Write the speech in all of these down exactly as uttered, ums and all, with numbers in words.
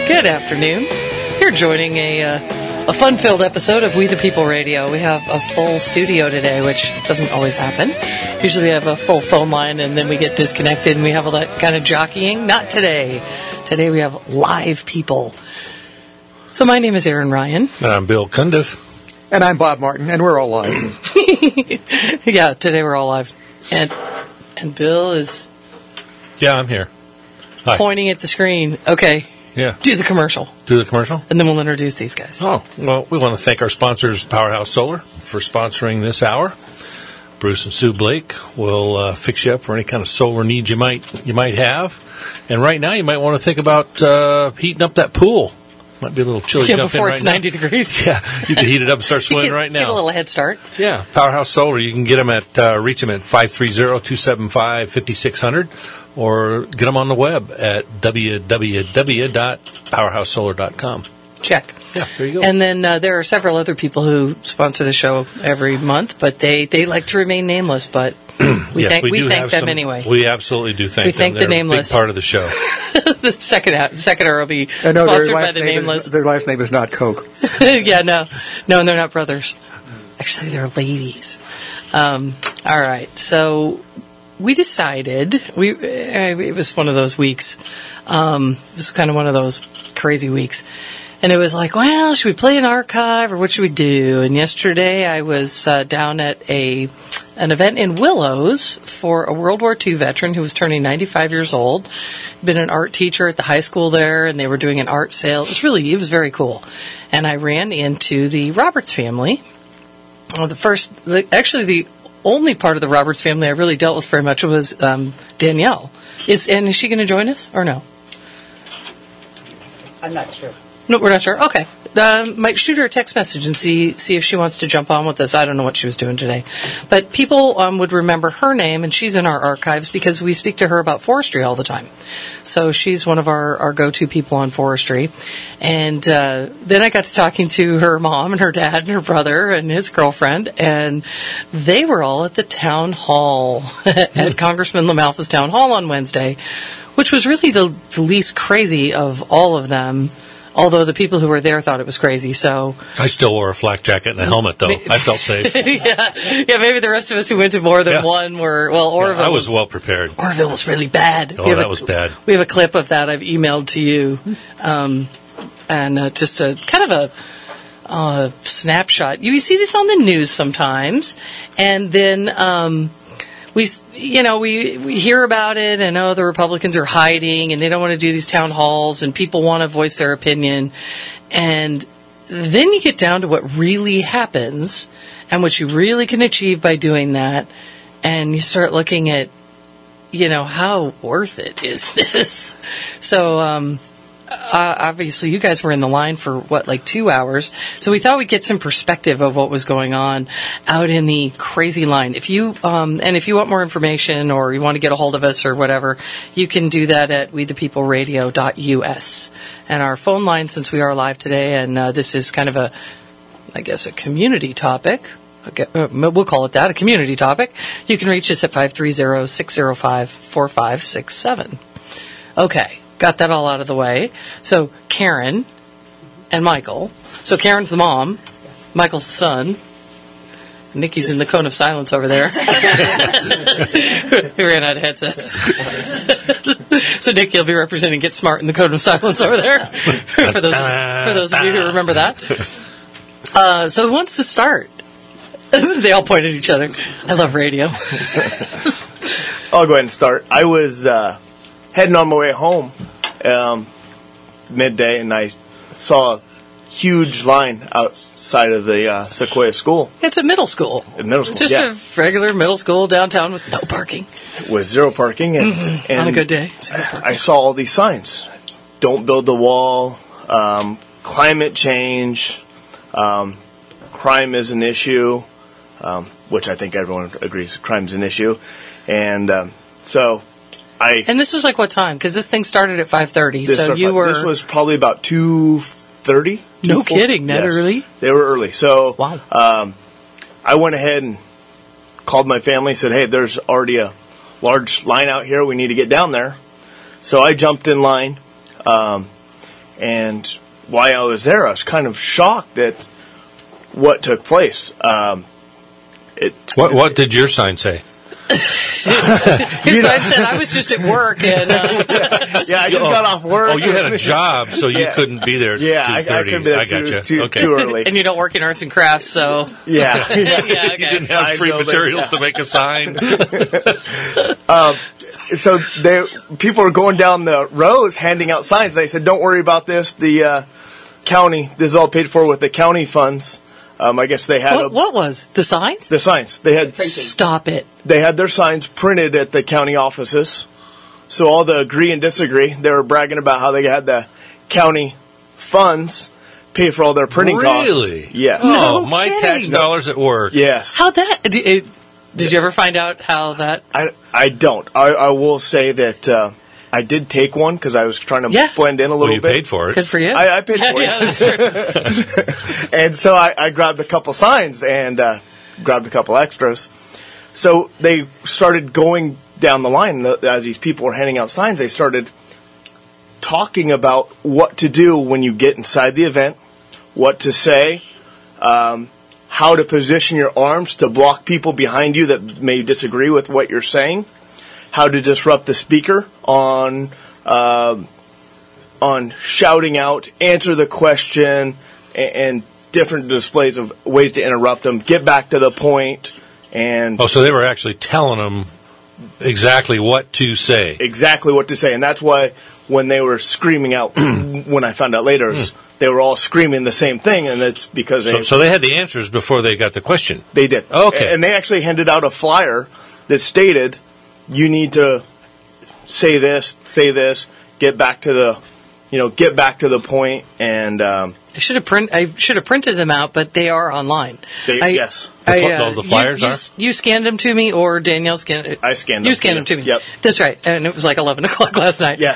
Good afternoon. You're joining a uh, a fun-filled episode of We the People Radio. We have a full studio today, which doesn't always happen. Usually we have a full phone line and then we get disconnected and we have all that kind of jockeying. Not today. Today we have live people. So my name is Aaron Ryan. And I'm Bill Cundiff. And I'm Bob Martin, and we're all live. Yeah, today we're all live. And and Bill is... Yeah, I'm here. Hi. Pointing at the screen. Okay. Yeah. Do the commercial. Do the commercial? And then we'll introduce these guys. Oh, well, we want to thank our sponsors, Powerhouse Solar, for sponsoring this hour. Bruce and Sue Blake will uh, fix you up for any kind of solar needs you might you might have. And right now, you might want to think about uh, heating up that pool. Might be a little chilly. Yeah, jump before in it's right ninety now. degrees. Yeah, you can heat it up and start swimming get, right now. Get a little head start. Yeah, Powerhouse Solar. You can get them at uh, reach them at five three zero, two seven five, five six zero zero, or get them on the web at w w w dot powerhouse solar dot com. Check. Yeah, there you go. And then uh, there are several other people who sponsor the show every month, but they, they like to remain nameless. But we yes, thank we, we do thank have them some, anyway. We absolutely do thank we them. thank They're the nameless. A big part of the show. The second hour, second hour will be Uh, no, sponsored their by last the name nameless. Is, their last name is not Coke. Yeah, no, no, and they're not brothers. Actually, they're ladies. Um, all right, so we decided we it was one of those weeks. Um, it was kind of one of those crazy weeks. And it was like, well, should we play an archive or what should we do? And yesterday I was uh, down at a an event in Willows for a World War Two veteran who was turning ninety-five years old. Been an art teacher at the high school there, and they were doing an art sale. It was really, it was very cool. And I ran into the Roberts family. Well, the first, the, actually the only part of the Roberts family I really dealt with very much was um, Danielle. Is and is she going to join us or no? I'm not sure. No, we're not sure. Okay. Um, might shoot her a text message and see see if she wants to jump on with us. I don't know what she was doing today. But people um, would remember her name, and she's in our archives because we speak to her about forestry all the time. So she's one of our, our go-to people on forestry. And uh, then I got to talking to her mom and her dad and her brother and his girlfriend, and they were all at the town hall, at Congressman LaMalfa's town hall on Wednesday, which was really the, the least crazy of all of them. Although the people who were there thought it was crazy, so... I still wore a flak jacket and a helmet, though. I felt safe. yeah, yeah. Maybe the rest of us who went to more than Yeah. one were... Well, Orville Yeah, I was, was well prepared. Orville was really bad. Oh, We have that a- was bad. We have a clip of that I've emailed to you. Um, and uh, just a kind of a uh, snapshot. You see this on the news sometimes, and then... Um, We, you know, we, we hear about it and, oh, the Republicans are hiding and they don't want to do these town halls and people want to voice their opinion. And then you get down to what really happens and what you really can achieve by doing that. And you start looking at, you know, how worth it is this? So, um, Uh, obviously, you guys were in the line for, what, like two hours. So we thought we'd get some perspective of what was going on out in the crazy line. If you, um, and if you want more information or you want to get a hold of us or whatever, you can do that at we the people radio dot u s. And our phone line, since we are live today, and uh, this is kind of a, I guess, a community topic. Okay, uh, we'll call it that, a community topic. You can reach us at five three zero, six zero five, four five six seven. Okay. Got that all out of the way. So Karen and Michael. So Karen's the mom. Michael's the son. Nikki's in the cone of silence over there. We ran out of headsets. So Nikki will be representing Get Smart in the cone of silence over there. for those for those of you who remember that. Uh, so who wants to start? They all point at each other. I love radio. I'll go ahead and start. I was uh, heading on my way home um, midday, and I saw a huge line outside of the uh, Sequoia School. It's a middle school. A middle school, Just yeah. a regular middle school downtown with no parking. With zero parking. And, Mm-hmm. and On a good day, zero parking. I saw all these signs. Don't build the wall. Um, climate change. Um, crime is an issue, um, which I think everyone agrees crime is an issue. And um, so I... And this was like what time? Because this thing started at five thirty, This so started- you were... This was probably about two thirty. No kidding, that early? They were early. So Wow. um, I went ahead and called my family, said, hey, there's already a large line out here. We need to get down there. So I jumped in line, um, And while I was there, I was kind of shocked at what took place. Um, it, What What did your sign say? His sign said, I was just at work. and uh, Yeah, I just Oh. got off work. Oh, you had a job, so you Yeah. couldn't be there at Yeah, I, I two thirty. couldn't be there I too, gotcha. too, okay. too early. and you don't work in arts and crafts, so... Yeah. yeah, You okay. didn't have Sign free building, materials yeah. to make a sign. So they, people were going down the rows handing out signs. They said, don't worry about this. The uh, county, this is all paid for with the county funds. Um, I guess they had a, What, what was? The signs? the signs. They had Stop it. they had their signs printed at the county offices. So all the agree and disagree, they were bragging about how they had the county funds pay for all their printing Really? costs. Yes. Oh, No my kidding. tax dollars at work. Yes. How that... Did, it, did you ever find out how that... I, I don't. I, I will say that uh, I did take one because I was trying to Yeah. blend in a little Well, you bit. paid for it. Good for you. I, I paid for yeah, it. that's true. And so I, I grabbed a couple signs and uh, grabbed a couple extras. So they started going down the line as these people were handing out signs. They started talking about what to do when you get inside the event, what to say, um, how to position your arms to block people behind you that may disagree with what you're saying, how to disrupt the speaker on um on shouting out, answer the question, and, and different displays of ways to interrupt them, get back to the point, and Oh, so they were actually telling them exactly what to say. exactly what to say. And that's why when they were screaming out, when I found out later, is they were all screaming the same thing, and it's because So, they, so they had the answers before they got the question. they did. Okay. And they actually handed out a flyer that stated, you need to say this, say this, get back to the, you know, get back to the point, and um, I should have print. I should have printed them out, but they are online. They- I, yes. The fl- I, uh, the- the flyers you, you, are? You scanned them to me, or Danielle scanned it. I scanned You them scanned to them to you. me. Yep. That's right, and it was like eleven o'clock last night. yeah.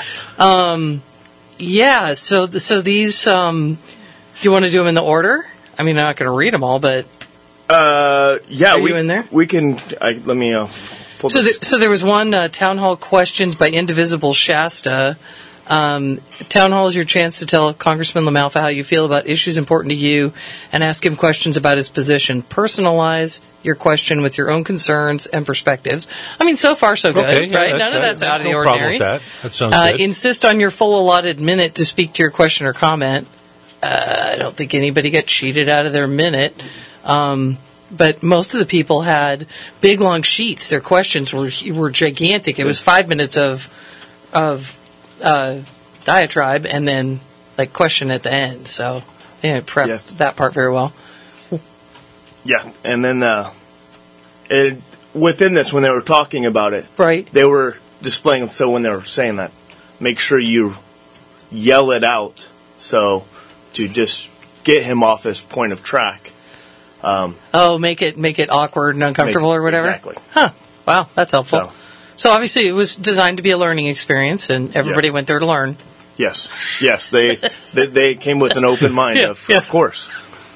Yeah. So, th- so these. Um, do you want to do them in the order? I mean, I'm not going to read them all, but Uh, yeah, Are we, you in there? We can. I, let me uh, pull so. this. Th- so there was one uh, town hall questions by Indivisible Shasta. Um, town hall is your chance to tell Congressman LaMalfa how you feel about issues important to you and ask him questions about his position. Personalize your question with your own concerns and perspectives. I mean, so far so good, Okay, yeah, right? that's None of right. that's out of the No problem ordinary. with that. That sounds Uh, good. insist on your full allotted minute to speak to your question or comment. Uh, I don't think anybody got cheated out of their minute. Um, but most of the people had big long sheets. Their questions were were gigantic. It was five minutes of of uh, diatribe and then like question at the end. So they didn't prep Yes. that part very well. Yeah, and then uh, it, within this, when they were talking about it, Right. they were displaying. So when they were saying that, make sure you yell it out. So to just get him off his point of track. Oh, make it make it awkward and uncomfortable Make- or whatever. exactly. Huh. Wow, that's helpful. So- So, obviously, it was designed to be a learning experience, and everybody Yeah. went there to learn. Yes, yes, they they, they came with an open mind. Yeah, of, yeah. of course.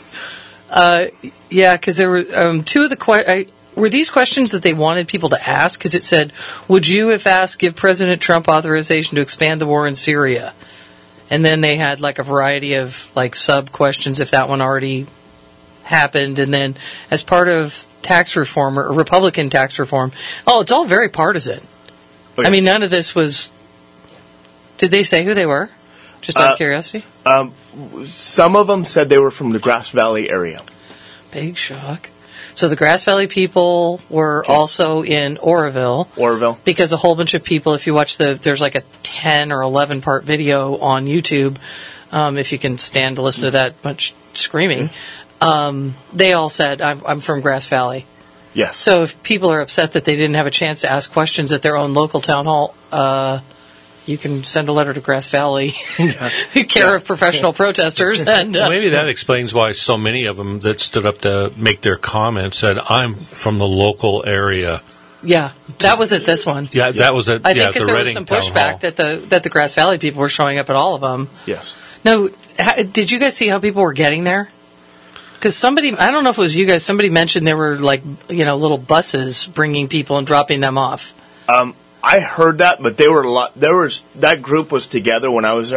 Yeah, because there were um, two of the que- I, were these questions that they wanted people to ask. Because it said, "Would you, if asked, give President Trump authorization to expand the war in Syria?" And then they had like a variety of like sub questions if that one already happened. And then as part of tax reform or Republican tax reform, oh, it's all very partisan. Oh, I mean, yes. none of this was. Did they say who they were? Just out Uh, of curiosity. Some of them said they were from the Grass Valley area. Big shock. So the Grass Valley people were also in Oroville. Orville. Because a whole bunch of people, if you watch the, there's like a ten or eleven part video on YouTube, um, if you can stand to listen to that much screaming, um, they all said, I'm, I'm from Grass Valley. Yes. So if people are upset that they didn't have a chance to ask questions at their own local town hall, uh, you can send a letter to Grass Valley, care of professional protesters. And uh, Well, maybe that explains why so many of them that stood up to make their comments said, "I'm from the local area." yeah, that was at this one. Yeah, that was at I yeah, think at because the there was Reading some Town pushback Hall. that the that the Grass Valley people were showing up at all of them. yes. No, ha, did you guys see how people were getting there? Because somebody, I don't know if it was you guys, somebody mentioned there were like, you know, little buses bringing people and dropping them off. Um, I heard that, but they were a lot. There was that group was together when I was there.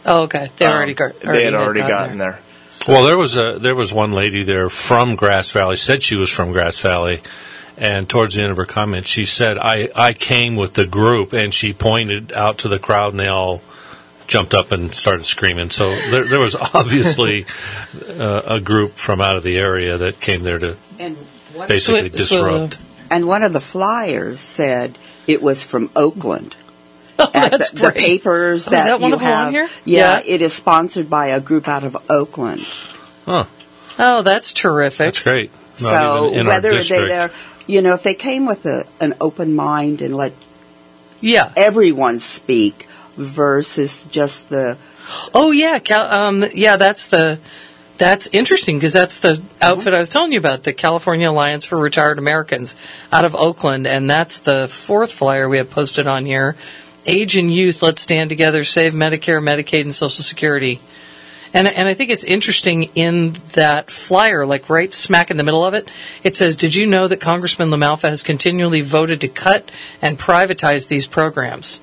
Oh, okay. They Um, already got. they had already gotten gotten there. Well, there was a there was one lady there from Grass Valley, said she was from Grass Valley, and towards the end of her comment, she said, I, I came with the group, and she pointed out to the crowd, and they all jumped up and started screaming. So there, there was obviously uh, a group from out of the area that came there to And one, basically Swi- disrupt. and one of the flyers said it was from Oakland. Oh, At that's the, the great. papers Oh, that is that one you of them on have. here? Yeah, Yeah. it is sponsored by a group out of Oakland. Huh, Oh, that's terrific. that's great. Not so even in whether our they district. there, you know, if they came with a, an open mind and let Yeah. everyone speak versus just the Oh, yeah. Cal- um, yeah, that's the. That's interesting because that's the outfit I was telling you about, the California Alliance for Retired Americans out of Oakland, and that's the fourth flyer we have posted on here. Age and youth, let's stand together, save Medicare, Medicaid, and Social Security. And and I think it's interesting in that flyer, like right smack in the middle of it, it says, did you know that Congressman LaMalfa has continually voted to cut and privatize these programs?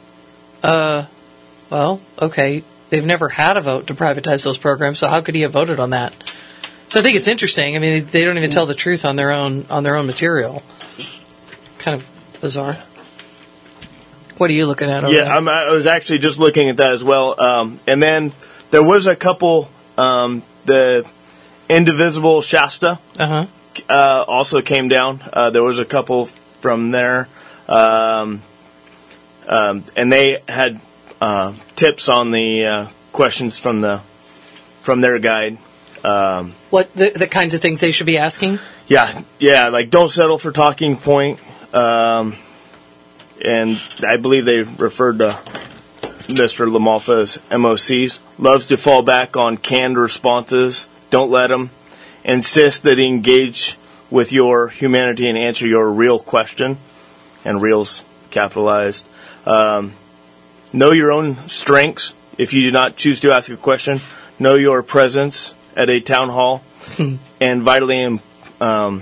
Uh, well, okay. They've never had a vote to privatize those programs, so how could he have voted on that? So I think it's interesting. I mean, they don't even tell the truth on their own on their own material. Kind of bizarre. What are you looking at over Yeah, there? I'm, I was actually just looking at that as well. Um, and then there was a couple, um, the Indivisible Shasta Uh-huh. uh, also came down. Uh, there was a couple from there. Um, um, and they had uh, tips on the uh, questions from the from their guide. Um, What the, the kinds of things they should be asking? yeah, yeah, like don't settle for talking point. Um, and I believe they referred to Mister LaMalfa as M O Cs. Loves to fall back on canned responses. Don't let him. Insist that he engage with your humanity and answer your real question. And real's capitalized. Um, know your own strengths. If you do not choose to ask a question, know your presence at a town hall and vitally um,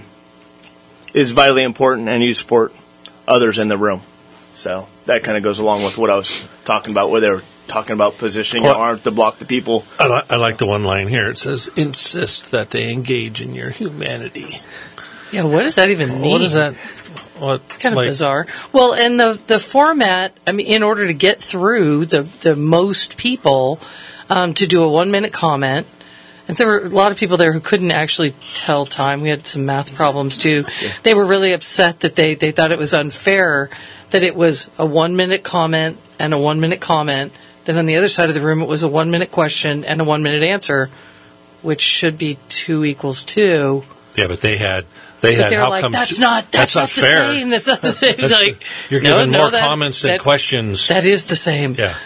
is vitally important, and you support others in the room. So that kind of goes along with what I was talking about, where they were talking about positioning Well, your arm to block the people. I, li- I like the one line here. It says, insist that they engage in your humanity. Yeah, what does that even mean? What is that? What, It's kind of like, bizarre. Well, and the the format, I mean, in order to get through the, the most people um, to do a one minute comment, and there were a lot of people there who couldn't actually tell time. We had some math problems too. They were really upset that they, they thought it was unfair that it was a one minute comment and a one minute comment. Then on the other side of the room, it was a one minute question and a one minute answer, which should be two equals two. Yeah, but they had they But had. they're How like, come that's t- not that's, not not, the fair. same. That's not the same. It's That's- like You're no, giving no, more that- comments than that- questions. That is the same. yeah.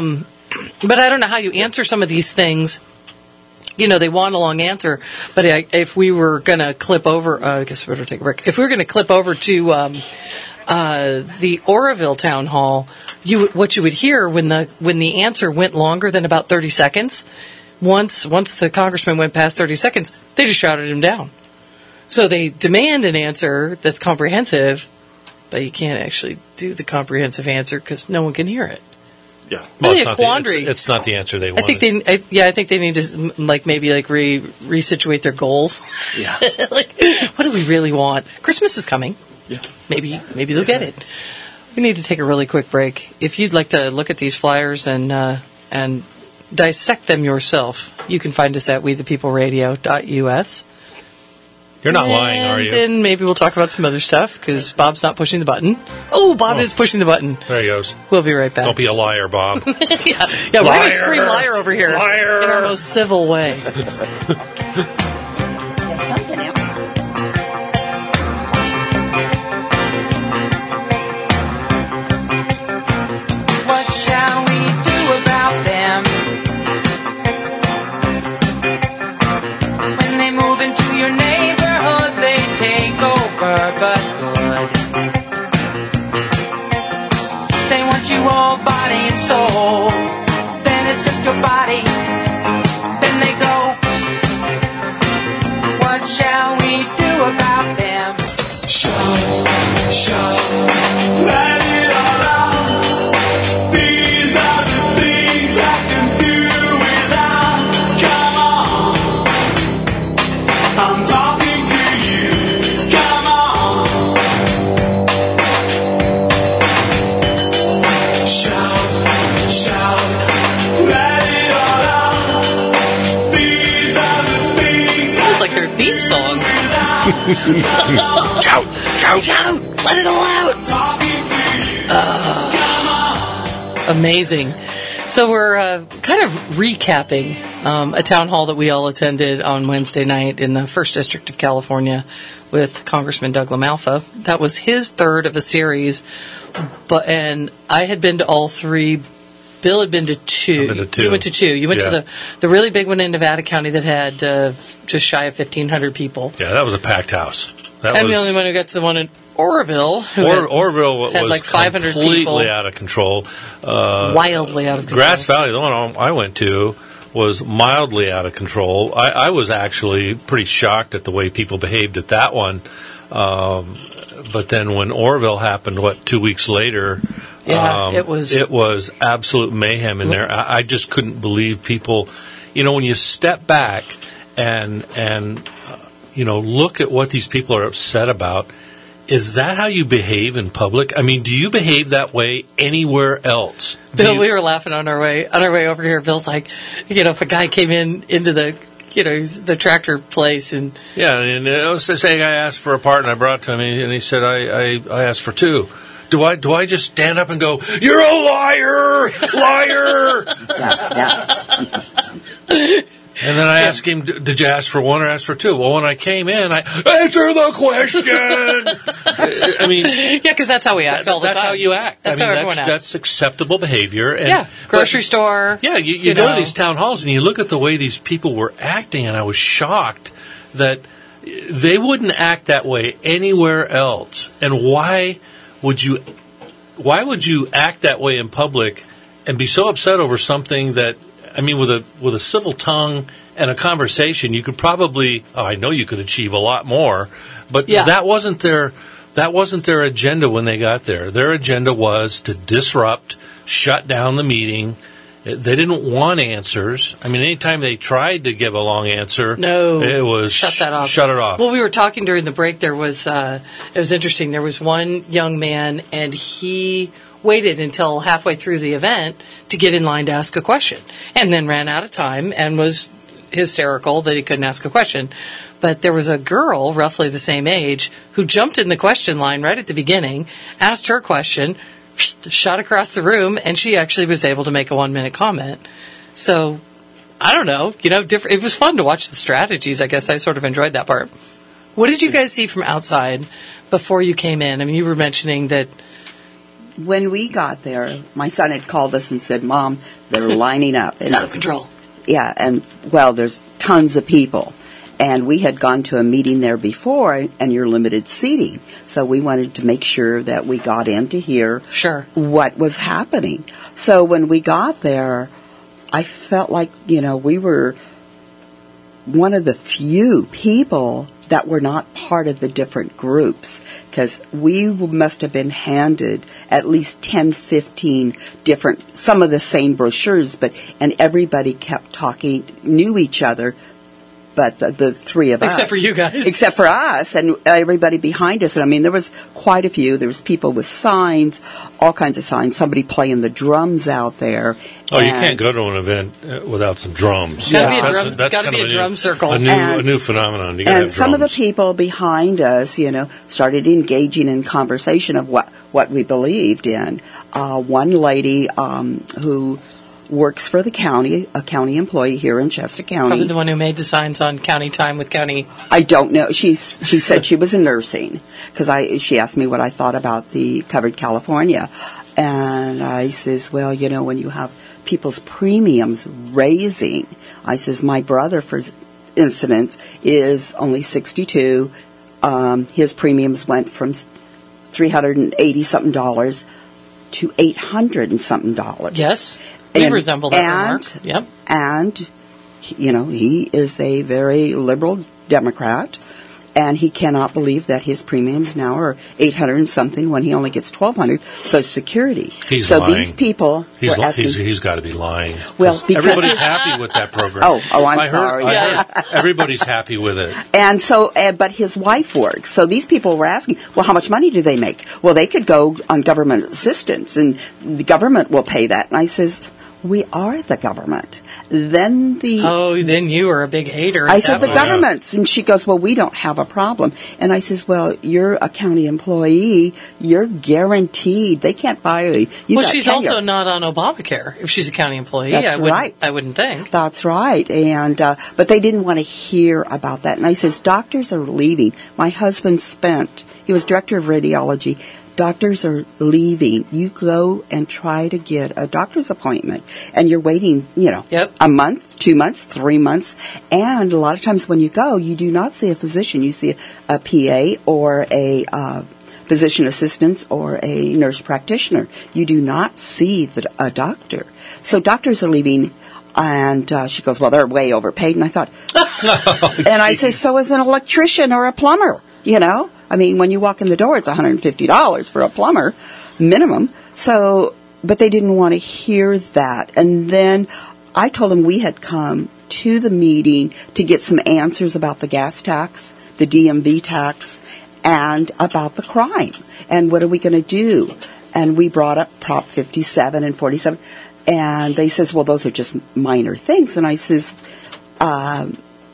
But I don't know how you answer some of these things. You know, they want a long answer, but I, if we were going to clip over, uh, I guess we better take a break. If we were going to clip over to um, uh, the Oroville Town Hall, you would- what you would hear when the when the answer went longer than about thirty seconds, once once the congressman went past thirty seconds, they just shouted him down. So they demand an answer that's comprehensive, but you can't actually do the comprehensive answer because no one can hear it. Yeah. Well, Really it's a not the- quandary. it's, it's not the answer they I wanted. think they, I, yeah, I think they need to mm, like maybe like re resituate their goals. Yeah. Like, what do we really want? Christmas is coming. Yeah. Maybe, maybe they'll get it. We need to take a really quick break. If you'd like to look at these flyers and uh, and dissect them yourself, you can find us at we the people radio dot U S. You're not lying, are And you? then maybe we'll talk about some other stuff because Bob's not pushing the button. Oh, Bob Oh. is pushing the button. There he goes. We'll be right back. Don't be a liar, Bob. yeah, yeah, we're going to Liar. scream liar over here Liar. in our most civil way. There's something else. What shall we do about them? When they move into your neighborhood, they take over, but good. They want you all body and soul. Then it's just your body. Then they go. Shout, shout, Shout! Let it all out! Uh, amazing. So we're uh, kind of recapping um, a town hall that we all attended on Wednesday night in the first District of California with Congressman Doug LaMalfa. That was his third of a series, but and I had been to all three. Bill had been to two. I've been to two. You went to two. You went Yeah. to the, the really big one in Nevada County that had uh, just shy of fifteen hundred people. Yeah, that was a packed house. That I'm was, the only one who got to the one in Oroville. Who Or, had Orville had was like five hundred completely people. out of control. Uh, wildly out of control. Grass Valley, the one I went to, was mildly out of control. I, I was actually pretty shocked at the way people behaved at that one. Um, but then when Orville happened, what, two weeks later, Yeah, um, it was- it was absolute mayhem in there. I, I just couldn't believe people. You know, when you step back and and uh, you know look at what these people are upset about. Is that how you behave in public? I mean, do you behave that way anywhere else? Do Bill, you- we were laughing on our way on our way over here. Bill's like, you know, if a guy came in into the, you know, the tractor place and Yeah, and uh, let's say I asked for a part and I brought it to him, and he said, I, I, I asked for two. Do I do I just stand up and go, you're a liar, liar? Yeah, yeah. And then I asked him, did you ask for one or ask for two? Well, when I came in, I answer the question. I mean, yeah, because that's how we act all the that's time. how you act. That's I mean, how everyone that's, acts. that's acceptable behavior. And, yeah, grocery but- store. Yeah, you, you, you go know. to these town halls and you look at the way these people were acting, and I was shocked that they wouldn't act that way anywhere else. And why would you? Why would you act that way in public and be so upset over something that? I mean, with a with a civil tongue and a conversation, you could probably. Oh, I know you could achieve a lot more, but Yeah. that wasn't their that wasn't their agenda when they got there. Their agenda was to disrupt, shut down the meeting. They didn't want answers. I mean, anytime they tried to give a long answer, No, it was shut that off. Shut it off. Well, we were talking during the break. There was uh, it was interesting. There was one young man, and he waited until halfway through the event to get in line to ask a question, and then ran out of time and was hysterical that he couldn't ask a question. But there was a girl, roughly the same age, who jumped in the question line right at the beginning, asked her question, shot across the room, and she actually was able to make a one-minute comment. So, I don't know, you know, different. It was fun to watch the strategies. I guess I sort of enjoyed that part. What did you guys see from outside before you came in? I mean, you were mentioning that. When we got there, my son had called us and said, Mom, they're lining up. It's out of control. Yeah, and, well, there's tons of people. And we had gone to a meeting there before, and you're limited seating. So we wanted to make sure that we got in to hear Sure. what was happening. So when we got there, I felt like, you know, we were one of the few people that were not part of the different groups, because we must have been handed at least ten, fifteen different, some of the same brochures, but, and everybody kept talking, knew each other, but the, the three of us. Except for you guys. Except for us and everybody behind us. And I mean, there was quite a few. There was people with signs, all kinds of signs, somebody playing the drums out there. Oh, you And- can't go to an event uh, without some drums. Gotta be a That's drum- that's gotta kind be of a drum new, circle. A new, And- a new phenomenon. You gotta And have some of the drums. people behind us, you know, started engaging in conversation of what, what we believed in. Uh, one lady um, who works for the county, a county employee here in Chester County. Probably the one who made the signs on county time with county. I don't know. She's she said she was in nursing because I she asked me what I thought about the Covered California, and I says, well, you know, when you have people's premiums raising, I says my brother, for instance, is only sixty-two. Um, his premiums went from three hundred and eighty something dollars to eight hundred and something dollars. Yes, we And- resemble that and- remark. Yep. And, you know, he is a very liberal Democrat, and he cannot believe that his premiums now are eight hundred and something when he only gets twelve hundred Social Security. He's so lying. these people He's, were li- asking, he's, he's got to be lying. Well, 'Cause because- everybody's happy with that program. Oh, oh, I'm I heard, sorry. I Yeah, heard everybody's happy with it. and so, uh, but his wife works. So these people were asking, well, how much money do they make? Well, they could go on government assistance, and the government will pay that. And I says, we are the government. then the Oh, then you were a big hater. I at said that the point. yeah. government's, and she goes, well, we don't have a problem. And I says, well, you're a county employee. You're guaranteed. They can't fire you. You Well, got she's tenure. also not on Obamacare if she's a county employee. That's I wouldn't, right. I wouldn't think. That's right. And uh, but they didn't want to hear about that. And I says, doctors are leaving. My husband spent. He was director of radiology. Doctors are leaving. You go and try to get a doctor's appointment, and you're waiting, you know, Yep. a month, two months, three months. And a lot of times when you go, you do not see a physician. You see a, a P A or a uh, physician assistant or a nurse practitioner. You do not see the, a doctor. So doctors are leaving. And uh, she goes, well, they're way overpaid. And I thought, and I say, so is an electrician or a plumber, you know? I mean, when you walk in the door, it's one hundred fifty dollars for a plumber, minimum. So, but they didn't want to hear that. And then I told them we had come to the meeting to get some answers about the gas tax, the D M V tax, and about the crime. And what are we going to do? And we brought up Prop fifty-seven and forty-seven. And they says, well, those are just minor things. And I says, um,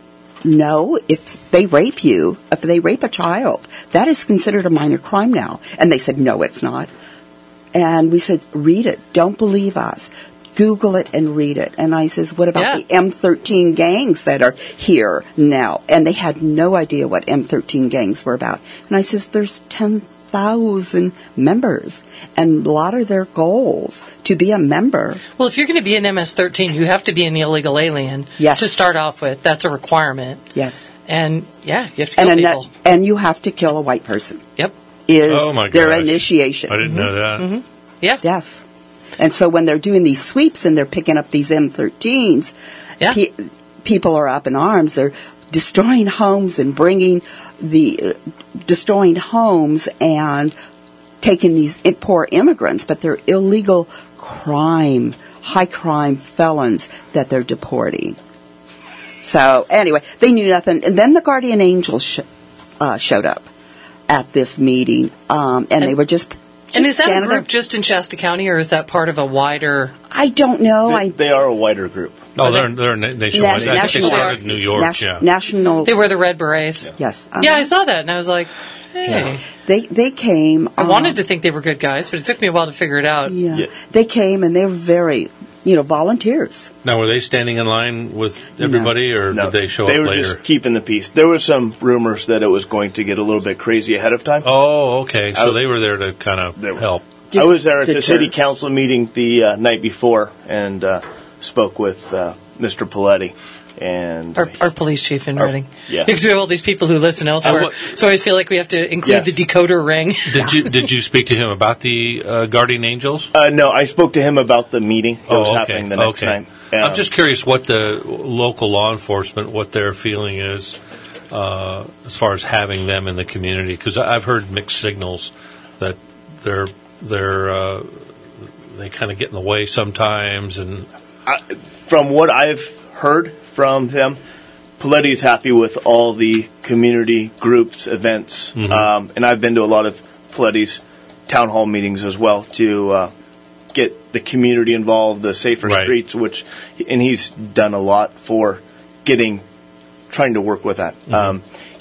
no, if they rape you, if they rape a child, that is considered a minor crime now. And they said, no, it's not. And we said, read it. Don't believe us. Google it and read it. And I says, what about Yeah. the M thirteen gangs that are here now? And they had no idea what M thirteen gangs were about. And I says, there's ten thousand members, and a lot of their goals to be a member. Well, if you're going to be an M S thirteen, you have to be an illegal alien Yes. to start off with. That's a requirement. Yes. And, yeah, you have to kill And, a, people. and you have to kill a white person. Yep. Is Oh, my their gosh. initiation. I didn't know that. Mm-hmm. Yeah. Yes. And so when they're doing these sweeps and they're picking up these M thirteens, Yeah. pe- people are up in arms. They're destroying homes and bringing the, uh, destroying homes and taking these i- poor immigrants, but they're illegal crime, high crime felons that they're deporting. So anyway, they knew nothing. And then the guardian angels sh- uh, showed up at this meeting, um, and, they were just, just And is that a standing group there. just in Shasta County, or is that part of a wider... I don't know. They, I they are a wider group. Oh, Are they- they're, they're na- nationwide. I think they national- started in New York, Nas- yeah. National. They wear the red berets. Yes. Yeah, uh-huh. I saw that, and I was like, hey. They they came. I uh, wanted to think they were good guys, but it took me a while to figure it out. Yeah. Yeah. They came and they were very, you know, volunteers. Now, were they standing in line with everybody, or No, did they show they up were later? just keeping the peace. There were some rumors that it was going to get a little bit crazy ahead of time. Oh, okay. So I- they were there to kind of They were. help. I was there at the deter. city council meeting the uh, night before and uh, spoke with uh, Mister Paletti. And Our, our police chief in Our- Reading. yeah. Because we have all these people who listen elsewhere. wa- So I always feel like we have to include Yes. the decoder ring. Did you did you speak to him about the uh, guardian angels? uh, no, I spoke to him about the meeting that was Oh, okay. happening the next okay. night. Um, I'm just curious what the local law enforcement, what their feeling is uh, as far as having them in the community, because I've heard mixed signals that they're they're uh, they kind of get in the way sometimes, and I, from what I've heard from them, Paletti's happy with all the community groups, events, Mm-hmm. um, and I've been to a lot of Paletti's town hall meetings as well to uh, get the community involved, the safer Right. streets, which, and he's done a lot for getting, trying to work with that. Mm-hmm. Um,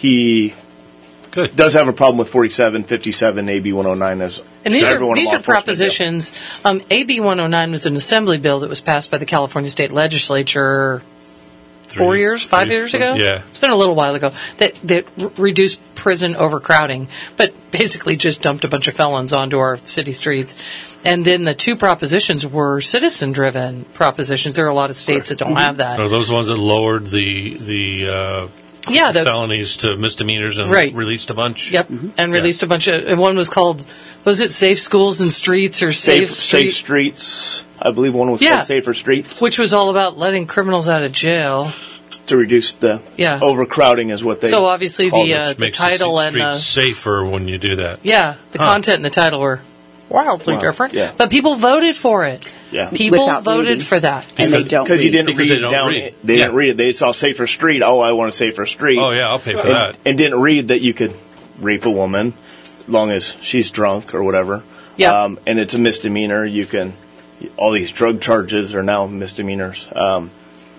he good. does have a problem with forty-seven, fifty-seven, A B one oh nine as And these are everyone in these law are enforcement does. propositions. Um, A B one oh nine was an assembly bill that was passed by the California State Legislature four Three- years, five three- years ago. yeah. It's been a little while ago. That that r- reduced prison overcrowding, but basically just dumped a bunch of felons onto our city streets. And then the two propositions were citizen-driven propositions. There are a lot of states that don't have that. Are those ones that lowered the the uh, Yeah, the, felonies to misdemeanors and Right. released a bunch? Yep, and released a bunch of. And one was called, was it Safe Schools and Streets or Safe, Safe, safe Street, streets. I believe one was Yeah. called Safer Streets. which was all about letting criminals out of jail. to reduce the Yeah. overcrowding is what they So obviously called the it. uh, Which the makes title the and streets the safer when you do that. yeah the Huh. content and the title were wildly Wow, different. yeah. But people voted for it. Yeah. People Without voted reading. for that. And they Because- don't because you read. didn't Because read they don't down. read. They didn't Yeah. read it. They saw Safer Street. Oh, I want a Safer Street. Oh yeah, I'll pay for and, that. and didn't read that you could rape a woman, as long as she's drunk or whatever. Yeah. Um, and it's a misdemeanor. You can. All these drug charges are now misdemeanors. Um,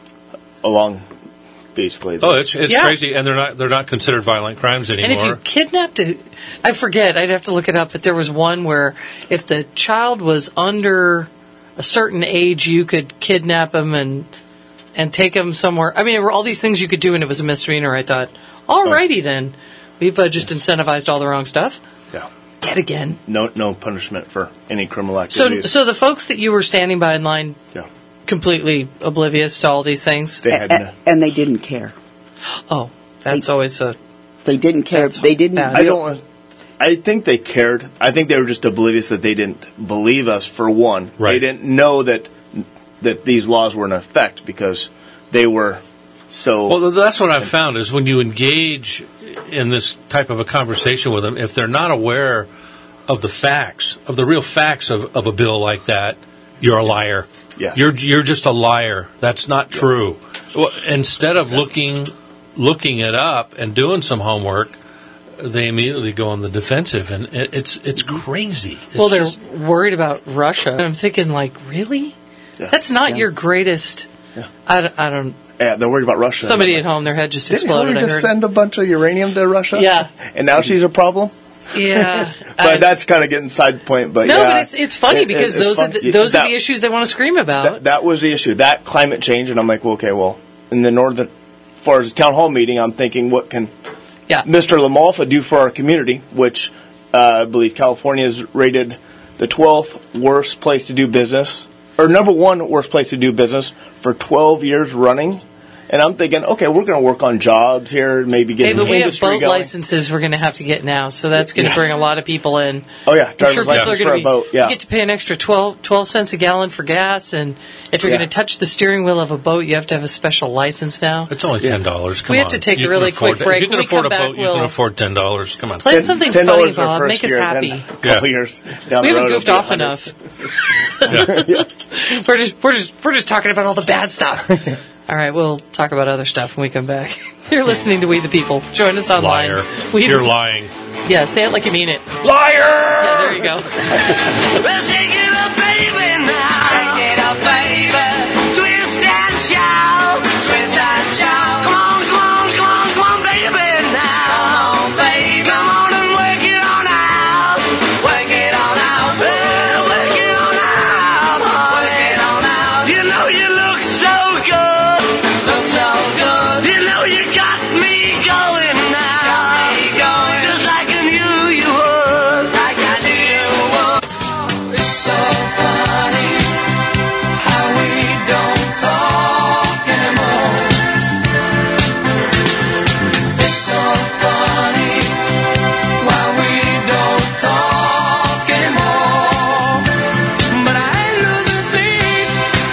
along basically. Oh, it's it's Yeah. crazy, and they're not they're not considered violent crimes anymore. And if you kidnapped a, I forget, I'd have to look it up, but there was one where if the child was under a certain age, you could kidnap him and and take him somewhere. I mean, there were all these things you could do, and it was a misdemeanor. I thought, alrighty then, we've uh, just incentivized all the wrong stuff. Yeah. Dead again. No, no punishment for any criminal So, activities. so the folks that you were standing by in line, yeah. completely oblivious to all these things. They had A- no, and they didn't care. Oh, that's They- always a. They didn't care. That's They didn't. bad. I don't want. I think they cared. I think they were just oblivious that they didn't believe us. For one, Right. they didn't know that that these laws were in effect because they were so. Well, that's what I've found is when you engage in this type of a conversation with them, if they're not aware of the facts, of the real facts of, of a bill like that, you're a liar. Yes. You're you're just a liar. That's not true. Well, instead of looking looking it up and doing some homework, they immediately go on the defensive, and it, it's it's crazy. It's Well, they're just- worried about Russia. And I'm thinking, like, really? Yeah. That's not Yeah. your greatest. Yeah. I, don't- I don't. yeah, they're worried about Russia. Somebody at home, their head just Didn't exploded. Hillary I just heard. send a bunch of uranium to Russia? Yeah. And now she's a problem? Yeah, But I- that's kind of getting side point. But no, yeah, but it's it's funny It- because it- it's those are fun- the, those that, are the issues they want to scream about. That, that was the issue. That climate change, and I'm like, well, okay, well, in the northern, as far as the town hall meeting, I'm thinking, what can yeah, Mister LaMalfa do for our community? Which uh, I believe California is rated the twelfth worst place to do business, or number one worst place to do business for twelve years running. And I'm thinking, okay, we're going to work on jobs here, maybe get hey, an but we have industry boat going. licenses we're going to have to get now, so that's going to Yeah. bring a lot of people in. Oh yeah, I'm driver's sure people are license going for to a be boat. Yeah, you get to pay an extra twelve, twelve cents a gallon for gas, and if you're Yeah. going to touch the steering wheel of a boat, you have to have a special license now. It's only ten dollars. Come We on. have to take a You can really afford quick it. break. If you can When we afford come a back, boat, you can we'll- afford ten dollars. Come on. Play something ten funny, dollars our Bob. first Make us year, happy. then a couple Yeah. years down We the haven't road, goofed it'll be off one hundred. enough. we're just we're just we're just talking about all the bad stuff. All right, we'll talk about other stuff when we come back. You're listening to We the People. Join us online. Liar. We You're lying. Yeah, say it like you mean it. Liar! Yeah, there you go. Well, shake it up, baby, now. Shake it up, baby. Twist and shout. Twist and shout. Come on, come on, come on, come on, baby, now. Come on, baby. Come on and work it on out. Work it on out. Well, work it on out. Work it on out. You know you look so good. Look so good. You know you got me going now. Got me going. Just like I knew you would. Like I knew you would. It's so funny how we don't talk anymore. It's so funny why we don't talk anymore. But I ain't losing sleep.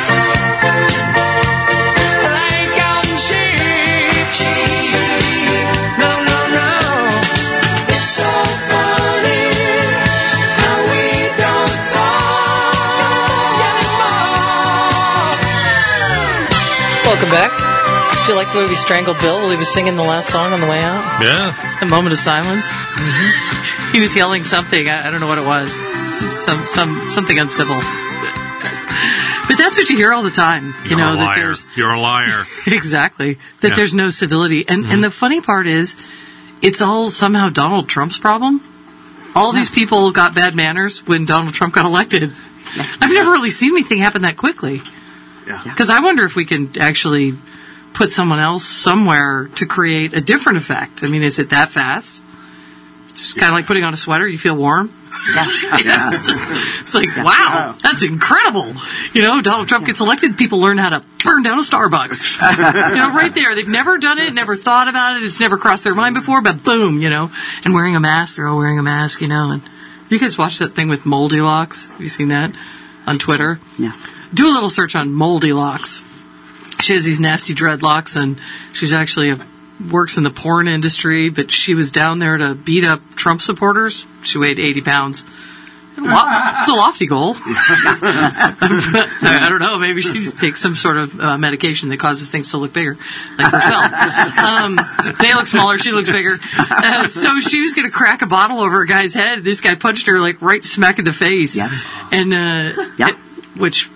I ain't counting sheep. Sheep. No, no, no. It's so funny how we don't talk anymore. Welcome back. Did you like the way we strangled Bill while he was singing the last song on the way out? Yeah. A moment of silence. Mm-hmm. He was yelling something. I, I don't know what it was. S- Some some something uncivil. But that's what you hear all the time. You You're know a that liar. there's You're a liar. exactly that Yeah. there's no civility, and and the funny part is, it's all somehow Donald Trump's problem. All these people got bad manners when Donald Trump got elected. I've never really seen anything happen that quickly. Because I wonder if we can actually put someone else somewhere to create a different effect. I mean, is it that fast? It's just kind of like putting on a sweater. You feel warm. Yes. It's like, wow, that's incredible. You know, Donald Trump gets elected, people learn how to burn down a Starbucks. You know, right there. They've never done it, never thought about it, it's never crossed their mind before, but boom, you know. And wearing a mask, they're all wearing a mask, you know. And you guys watch that thing with Moldy Locks? Have you seen that on Twitter? Yeah. Do a little search on Moldy Locks. She has these nasty dreadlocks, and she's actually a, works in the porn industry, but she was down there to beat up Trump supporters. She weighed eighty pounds. It's a lofty goal. I don't know. Maybe she takes some sort of uh, medication that causes things to look bigger, like herself. Um, they look smaller. She looks bigger. Uh, so she was going to crack a bottle over a guy's head. This guy punched her like right smack in the face. Yes. And uh, Yeah. it- which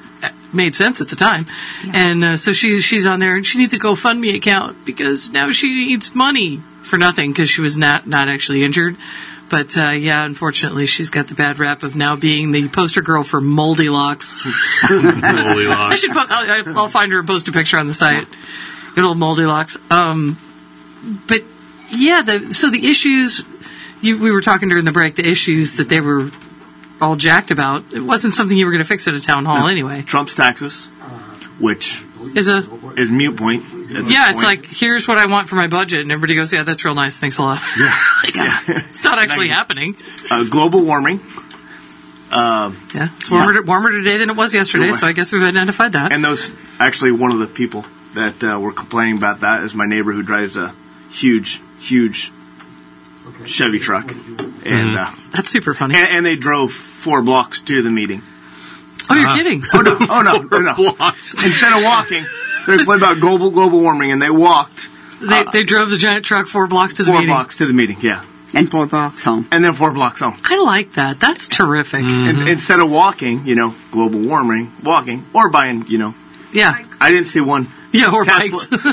made sense at the time. And uh, so she's she's on there, and she needs a GoFundMe account because now she needs money for nothing because she was not, not actually injured. But, uh, yeah, unfortunately, she's got the bad rap of now being the poster girl for Moldy Locks. Moldy Locks. I should put, I'll, I'll find her and post a picture on the site. Good old Moldy Locks. Um, but, yeah, the, so the issues, you, we were talking during the break, the issues that they were all jacked about, it wasn't something you were going to fix at a town hall no. anyway. Trump's taxes, which is a is mute point. Yeah, it's point. Like, here's what I want for my budget, and everybody goes, yeah, that's real nice, thanks a lot. Yeah. yeah. It's not actually happening. Uh, global warming. Um, yeah, it's warmer, yeah. warmer today than it was yesterday, so I guess we've identified that. And those, actually, one of the people that uh, were complaining about that is my neighbor who drives a huge, huge Chevy truck. Mm-hmm. And uh, that's super funny. And, and they drove four blocks to the meeting. Oh, you're uh-huh. kidding? Oh, no, oh, no, no, no. Instead of walking, they're complaining about global global warming, and they walked. They uh, they drove the giant truck four blocks to the four meeting. Four blocks to the meeting, yeah. And four blocks home. And then four blocks home. I like that. That's terrific. Mm-hmm. And, instead of walking, you know, global warming, walking, or buying, you know. Yeah. I didn't see one. Yeah, or Tesla. bikes.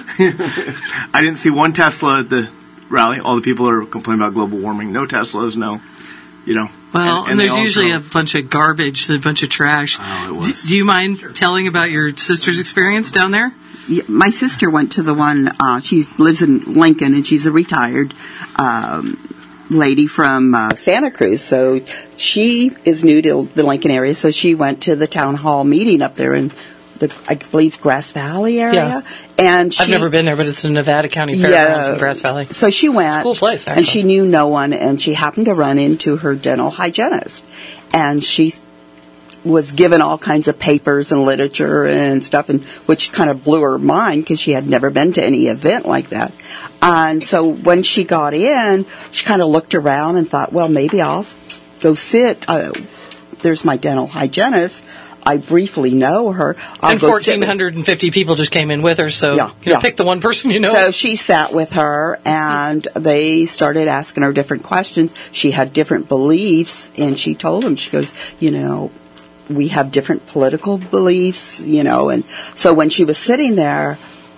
I didn't see one Tesla at the rally. All the people are complaining about global warming. No Teslas, no, you know. Well, and, and, and there's usually drove. a bunch of garbage, a bunch of trash. Oh, it was. D- do you mind telling about your sister's experience down there? Yeah, my sister went to the one, uh, she lives in Lincoln, and she's a retired um, lady from uh, Santa Cruz. So she is new to the Lincoln area, so she went to the town hall meeting up there in the, I believe, Grass Valley area. Yeah. And she, I've never been there, but it's in Nevada County Fairgrounds yeah, in Grass Valley. So she went, it's a cool place, actually. And she knew no one, and she happened to run into her dental hygienist. And she was given all kinds of papers and literature and stuff, and which kind of blew her mind because she had never been to any event like that. And so when she got in, she kind of looked around and thought, well, maybe I'll go sit. Uh, there's my dental hygienist. I briefly know her. I'll and go one thousand four hundred fifty people just came in with her, so yeah, you know, yeah. pick the one person you know. So she sat with her, and they started asking her different questions. She had different beliefs, and she told them, she goes, you know, we have different political beliefs, you know. And so when she was sitting there,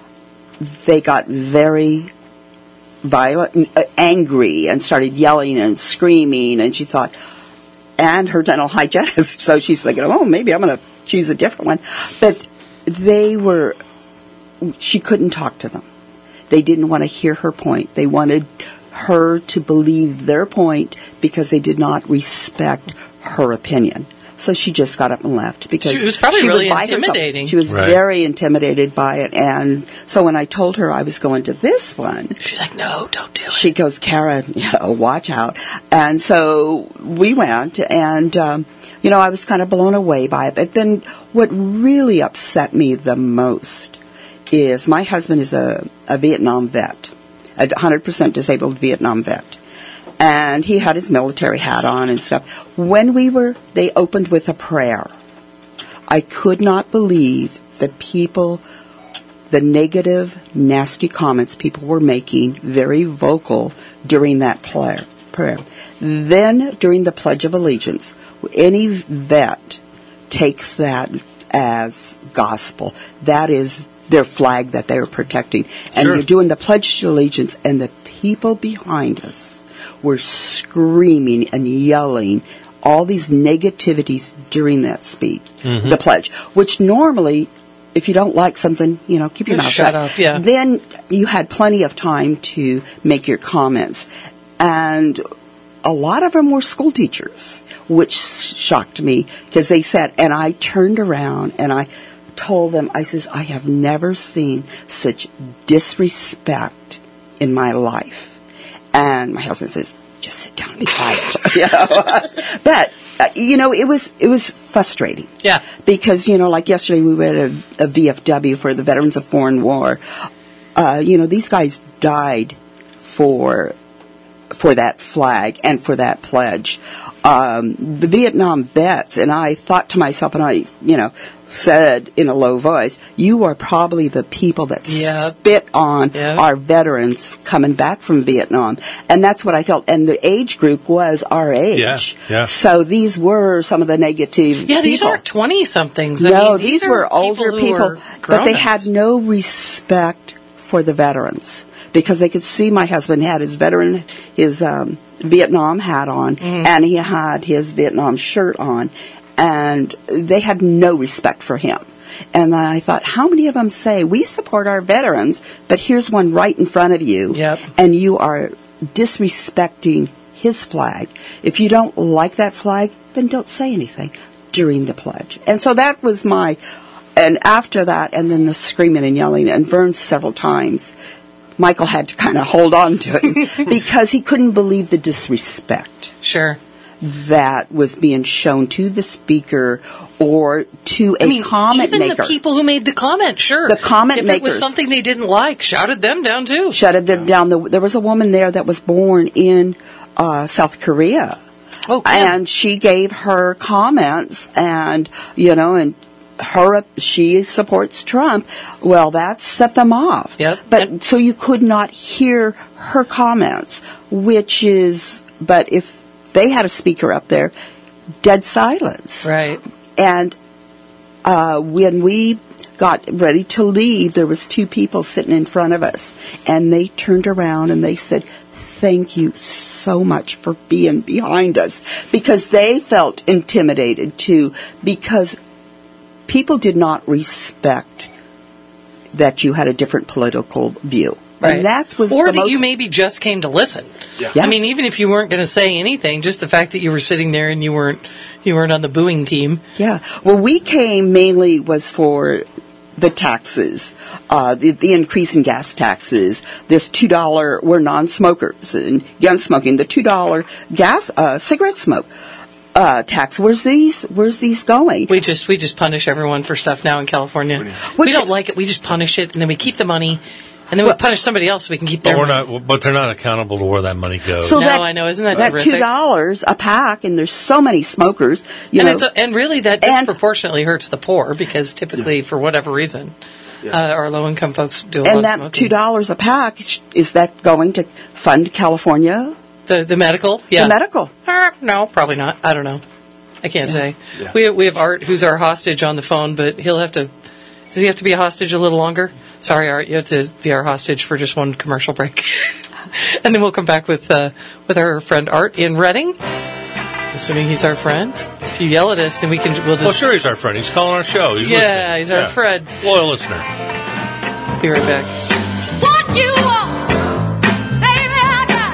they got very violent, uh, angry, and started yelling and screaming, and she thought, and her dental hygienist, so she's thinking, oh, maybe I'm going to choose a different one. But they were, she couldn't talk to them. They didn't want to hear her point. They wanted her to believe their point because they did not respect her opinion. So she just got up and left because she was probably she really was by intimidating. herself. She was right. very intimidated by it. And so when I told her I was going to this one, she's like, no, don't do it. She goes, Kara, you know, watch out. And so we went, and, um, you know, I was kind of blown away by it. But then what really upset me the most is my husband is a, a Vietnam vet, a one hundred percent disabled Vietnam vet. And he had his military hat on and stuff. When we were, they opened with a prayer. I could not believe the people, the negative, nasty comments people were making, very vocal during that prayer. prayer. Then, during the Pledge of Allegiance, any vet takes that as gospel. That is their flag that they are protecting. And Sure. you're doing the Pledge of Allegiance, and the people behind us were screaming and yelling all these negativities during that speech, Mm-hmm. the pledge, which normally, if you don't like something, you know, keep your Just mouth shut shut. up, yeah. Then you had plenty of time to make your comments. And a lot of them were school teachers, which shocked me because they said, and I turned around and I told them, I says, I have never seen such disrespect in my life. And my husband says, just sit down and be quiet. you know? But, uh, you know, it was it was frustrating. Yeah. Because, you know, like yesterday we were at a, a V F W for the Veterans of Foreign War. Uh, you know, these guys died for for that flag and for that pledge. Um, the Vietnam vets, and I thought to myself, and I, you know, said in a low voice, "You are probably the people that Yep. spit on Yep. our veterans coming back from Vietnam." And that's what I felt. And the age group was our age. Yeah, yeah. So these were some of the negative Yeah, these people. aren't twenty-somethings. No, I mean, these, are were older who people, are but they grown-ups. had no respect for the veterans because they could see my husband had his veteran, his um, Vietnam hat on, Mm-hmm. and he had his Vietnam shirt on, and they had no respect for him. And then I thought, how many of them say, we support our veterans, but here's one right in front of you, Yep. and you are disrespecting his flag. If you don't like that flag, then don't say anything during the pledge. And so that was my, and after that, and then the screaming and yelling, and Vern several times, Michael had to kind of hold on to it because he couldn't believe the disrespect Sure. that was being shown to the speaker or to a I mean, comment even maker. the people who made the comment, sure. The comment if it was makers. something they didn't like, shouted them down too. Shutted them down. The, there was a woman there that was born in uh, South Korea. Oh, cool. And she gave her comments, and you know, and her she supports Trump. Well, that set them off. Yep. But And- so you could not hear her comments, which is. But if they had a speaker up there, dead silence. Right. And uh, when we got ready to leave, there was two people sitting in front of us, and they turned around and they said, "Thank you so much for being behind us," because they felt intimidated too, because people did not respect that you had a different political view. Right. And that was or the that most, you maybe just came to listen. Yeah. Yes. I mean, even if you weren't going to say anything, just the fact that you were sitting there and you weren't you weren't on the booing team. Yeah. Well, we came mainly was for the taxes, uh, the, the increase in gas taxes, this two dollar, we're non-smokers, and gun smoking, the two dollar gas, uh, cigarette smoke, uh, tax. Where's these, where's these going? We just we just punish everyone for stuff now in California. we Which- don't like it. We just punish it, and then we keep the money, and then we Well- punish somebody else so we can keep their But we're money. not. But they're not accountable to where that money goes. So No, that, I know. Isn't that that terrific? two dollars a pack, and there's so many smokers, you and, know. it's a, and really, that And- disproportionately hurts the poor because typically, for whatever reason, uh, our low-income folks do a lot and of that smoking. two dollars a pack, sh- is that going to fund California? The the medical, yeah, The medical. Uh, no, probably not. I don't know. I can't say. Yeah. We we have Art, who's our hostage on the phone, but he'll have to. Does he have to be a hostage a little longer? Sorry, Art, you have to be our hostage for just one commercial break, and then we'll come back with uh, with our friend Art in Reading. Assuming he's our friend. If you yell at us, then we can. We'll just. Well, sure, he's our friend. He's calling our show. He's Yeah, listening. he's our friend. Loyal listener. Be right back. What you want, baby, I got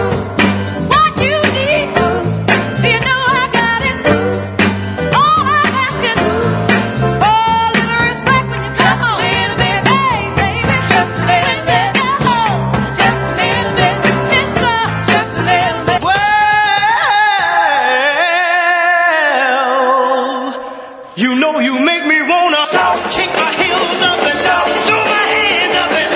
it. What you need, you know I got it. All I'm asking is for a little respect when you come home. Just a little bit, hey, baby, just a little bit. Oh, just a little bit, mister, just a little bit. Well, you know you make me wanna kick my heels up and throw my hands up and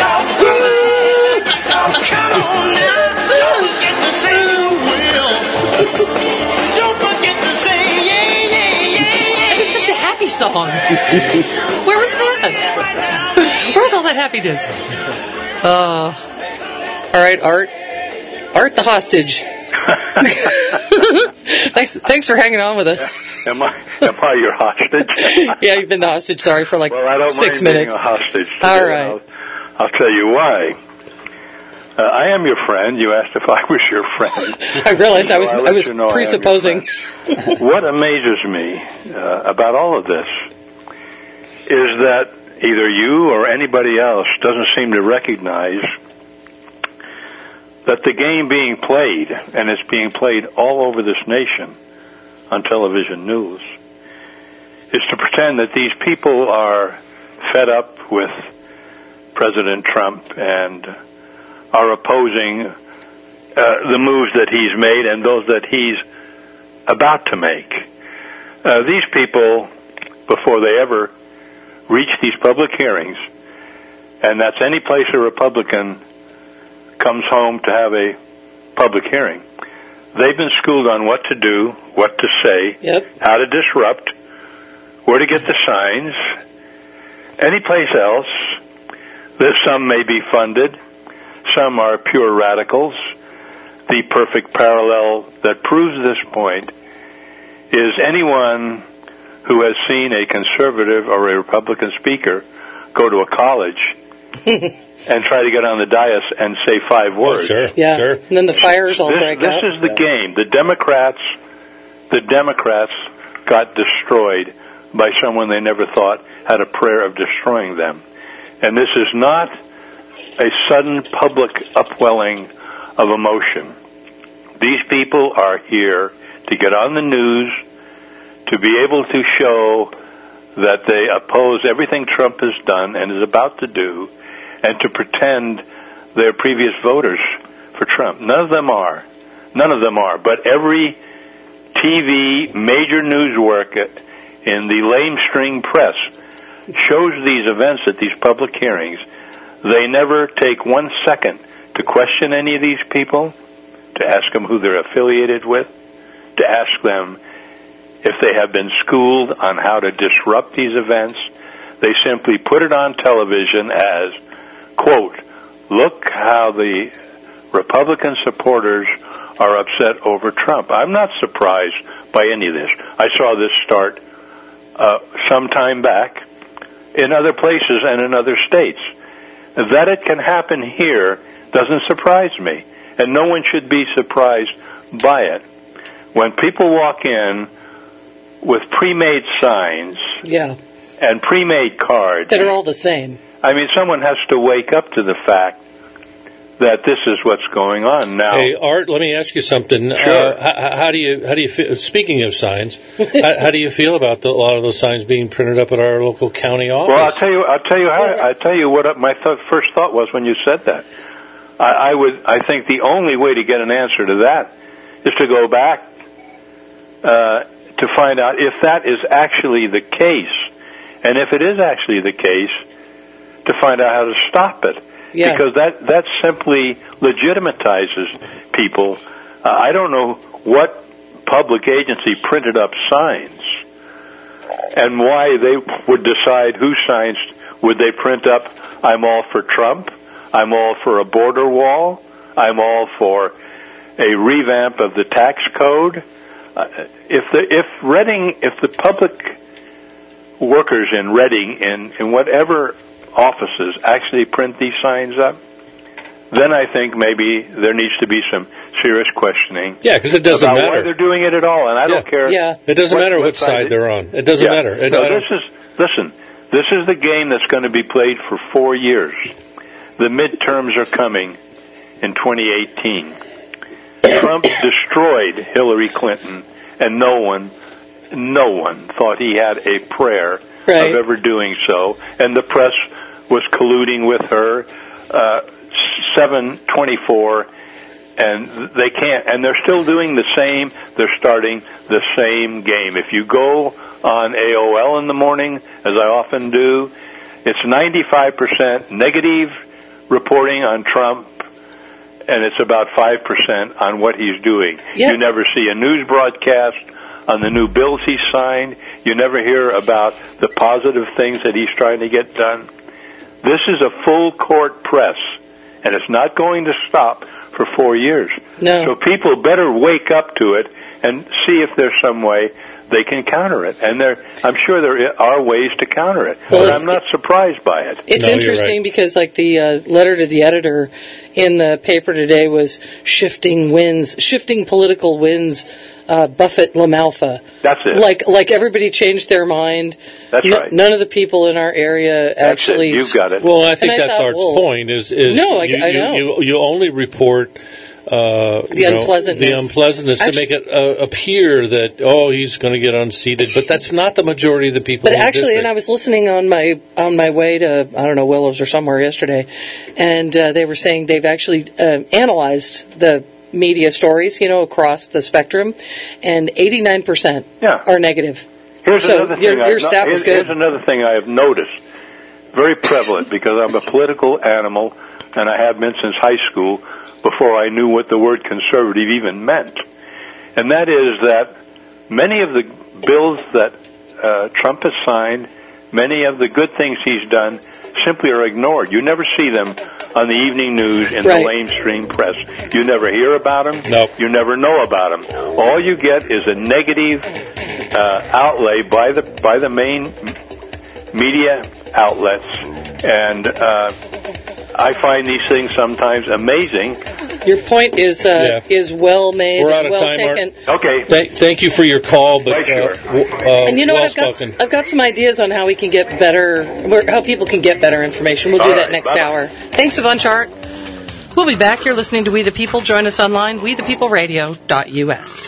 come on now. Don't forget to say you will. Don't forget to say yeah, yeah, yeah, It's such a happy song. Where was that? Where's all that happiness? Uh, all right, Art. Art the hostage. thanks, thanks for hanging on with us. Am I, am I your hostage? Yeah, you've been the hostage. Sorry for like Well, I don't six mind minutes. being a hostage today. All right. I'll, I'll tell you why. Uh, I am your friend. You asked if I was your friend. I realized I was So I'll I let was you know I am your presupposing. friend. What amazes me uh, about all of this is that either you or anybody else doesn't seem to recognize that the game being played, and it's being played all over this nation on television news, is to pretend that these people are fed up with President Trump and are opposing uh, the moves that he's made and those that he's about to make. Uh, these people, before they ever reach these public hearings, and that's any place a Republican comes home to have a public hearing, they've been schooled on what to do, what to say, Yep. how to disrupt, where to get the signs. Anyplace else, there's some may be funded, some are pure radicals. The perfect parallel that proves this point is anyone who has seen a conservative or a Republican speaker go to a college and try to get on the dais and say five words. Oh, sure, Yeah. sure. And then the fires all This, break this out. is the game. The Democrats, the Democrats got destroyed by someone they never thought had a prayer of destroying them. And this is not a sudden public upwelling of emotion. These people are here to get on the news, to be able to show that they oppose everything Trump has done and is about to do, and to pretend they're previous voters for Trump. None of them are. None of them are. But every T V, major news work in the lamestring press shows these events at these public hearings. They never take one second to question any of these people, to ask them who they're affiliated with, to ask them if they have been schooled on how to disrupt these events. They simply put it on television as, quote, look how the Republican supporters are upset over Trump. I'm not surprised by any of this. I saw this start uh, some time back in other places and in other states. That it can happen here doesn't surprise me, and no one should be surprised by it. When people walk in with pre-made signs Yeah. and pre-made cards, That are all the same. I mean, someone has to wake up to the fact that this is what's going on now. Hey, Art, let me ask you something. Sure. Uh, how, how do you how do you feel, speaking of signs? how, how do you feel about the, a lot of those signs being printed up at our local county office? Well, I'll tell you. I'll tell you how. I'll tell you what my th- first thought was when you said that. I, I would. I think the only way to get an answer to that is to go back uh, to find out if that is actually the case, and if it is actually the case, to find out how to stop it. Yeah. Because that that simply legitimatizes people. Uh, I don't know what public agency printed up signs and why they would decide whose signs would they print up. I'm all for Trump. I'm all for a border wall. I'm all for a revamp of the tax code. Uh, if the if Reading, if the public workers in Reading, in in whatever offices actually print these signs up, then I think maybe there needs to be some serious questioning. Yeah, because it doesn't about matter. why they're doing it at all, and I Yeah. don't care. Yeah. It doesn't what- matter what what side it- they're on. It doesn't Yeah. matter. It, No, I don't- this is listen. This is the game that's going to be played for four years. The midterms are coming in twenty eighteen. Trump destroyed Hillary Clinton, and no one, no one thought he had a prayer Right. of ever doing so. And the press was colluding with her. Uh, seven twenty-four, and they can't. And they're still doing the same. They're starting the same game. If you go on A O L in the morning, as I often do, it's ninety-five percent negative reporting on Trump, and it's about five percent on what he's doing. Yeah. You never see a news broadcast on the new bills he signed. You never hear about the positive things that he's trying to get done. This is a full court press, and it's not going to stop for four years. No. So people better wake up to it and see if there's some way they can counter it. And there, I'm sure there are ways to counter it, Well, but it's- I'm not surprised by it. It's No, you're interesting right. because, like, the uh, letter to the editor in the paper today was shifting winds, shifting political winds, uh, Buffett LaMalfa. That's it. Like, like everybody changed their mind. That's No- right. None of the people in our area That's actually. it. You've got it. Well, I think And I that's thought, Art's well, point. Is is No, I- you, I you, know. you you only report uh, The you know, unpleasantness. the unpleasantness to Actu- make it uh, appear that oh he's going to get unseated, but that's not the majority of the people. But in the actually, and district. I was listening on my on my way to I don't know Willows or somewhere yesterday, and uh, they were saying they've actually uh, analyzed the media stories, you know, across the spectrum, and eighty-nine percent Yeah. are negative. Here's So another thing. your- I've your no- stat was here's, good. here's another thing I have noticed, very prevalent, because I'm a political animal, and I have been since high school, before I knew what the word conservative even meant. And that is that many of the bills that uh, Trump has signed, many of the good things he's done simply are ignored. You never see them on the evening news in Right. the mainstream press. You never hear about them. Nope. You never know about them. All you get is a negative uh, outlay by the by the main media outlets, and uh, I find these things sometimes amazing. Your point is uh, Yeah. is well made, We're out and of well time, Mark. taken. Okay. Thank, thank you for your call, but Right, uh, sure. w- uh, And you know well what? I've got spoken. I've got some ideas on how we can get better, where- how people can get better information. We'll do All that right, next bye-bye. hour. Thanks a bunch, Art. We'll be back. You're listening to We the People. Join us online, we the people radio dot U S.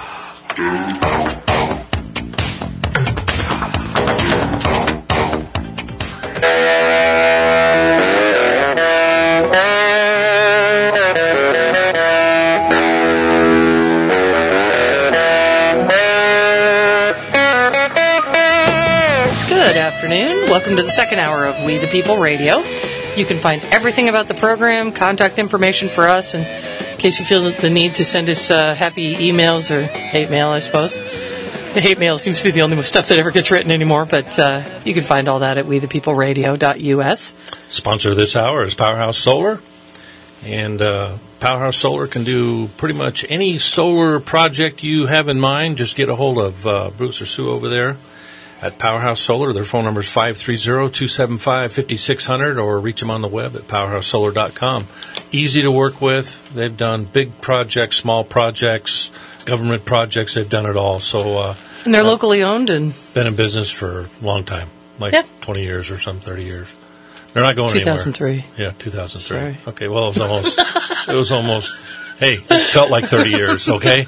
Good afternoon. Welcome to the second hour of We the People Radio. You can find everything about the program, contact information for us, and in case you feel the need to send us uh, happy emails or hate mail, I suppose. The hate mail seems to be the only stuff that ever gets written anymore, but uh, you can find all that at we the people radio dot U S. Sponsor this hour is Powerhouse Solar, and uh, Powerhouse Solar can do pretty much any solar project you have in mind. Just get a hold of uh, Bruce or Sue over there at Powerhouse Solar. Their phone number is five three zero, two seven five, five six zero zero, or reach them on the web at powerhouse solar dot com. Easy to work with. They've done big projects, small projects, government projects. They've done it all. So uh, And they're locally owned and been in business for a long time, like Yeah. twenty years or some, thirty years. They're not going two thousand anywhere. three. Yeah, two thousand three. Sorry. Okay, well, it was almost, it was almost, hey, it felt like thirty years, okay?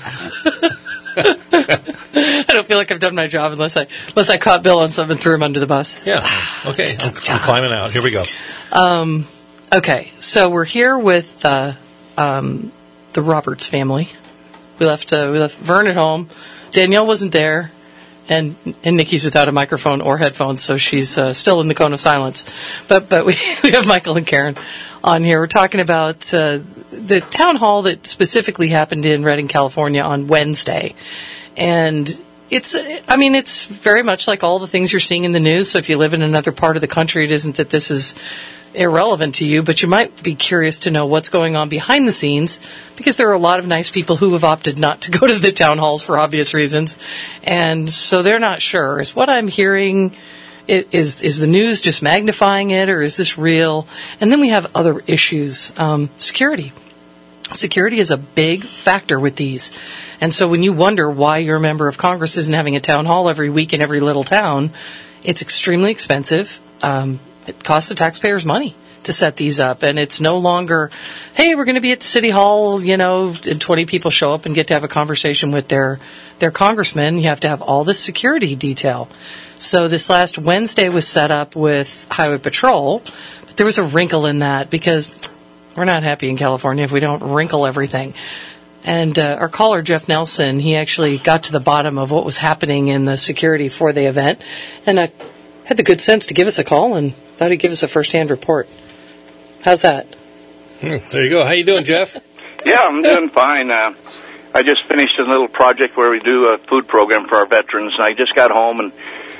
I don't feel like I've done my job unless I unless I caught Bill on something and threw him under the bus. Yeah, okay, I'm, I'm climbing out. Here we go. Um, okay, so we're here with uh, um, the Roberts family. We left uh, we left Vern at home. Danielle wasn't there, and and Nikki's without a microphone or headphones, so she's uh, still in the cone of silence. But but we, we have Michael and Karen on here. We're talking about uh, the town hall that specifically happened in Redding, California on Wednesday. And it's, I mean, it's very much like all the things you're seeing in the news. So if you live in another part of the country, it isn't that this is irrelevant to you, but you might be curious to know what's going on behind the scenes, because there are a lot of nice people who have opted not to go to the town halls for obvious reasons. And so they're not sure. Is what I'm hearing, is, is the news just magnifying it, or is this real? And then we have other issues. Um, security. Security is a big factor with these. And so when you wonder why your member of Congress isn't having a town hall every week in every little town, it's extremely expensive. Um, it costs the taxpayers money to set these up. And it's no longer, hey, we're going to be at the city hall, you know, and twenty people show up and get to have a conversation with their, their congressman. You have to have all this security detail. So this last Wednesday was set up with Highway Patrol, but there was a wrinkle in that because we're not happy in California if we don't wrinkle everything. And uh, our caller, Jeff Nelson, he actually got to the bottom of what was happening in the security for the event, and uh, had the good sense to give us a call and thought he'd give us a first-hand report. How's that? Hmm, there you go. How you doing, Jeff? Yeah, I'm doing fine. Uh, I just finished a little project where we do a food program for our veterans, and I just got home and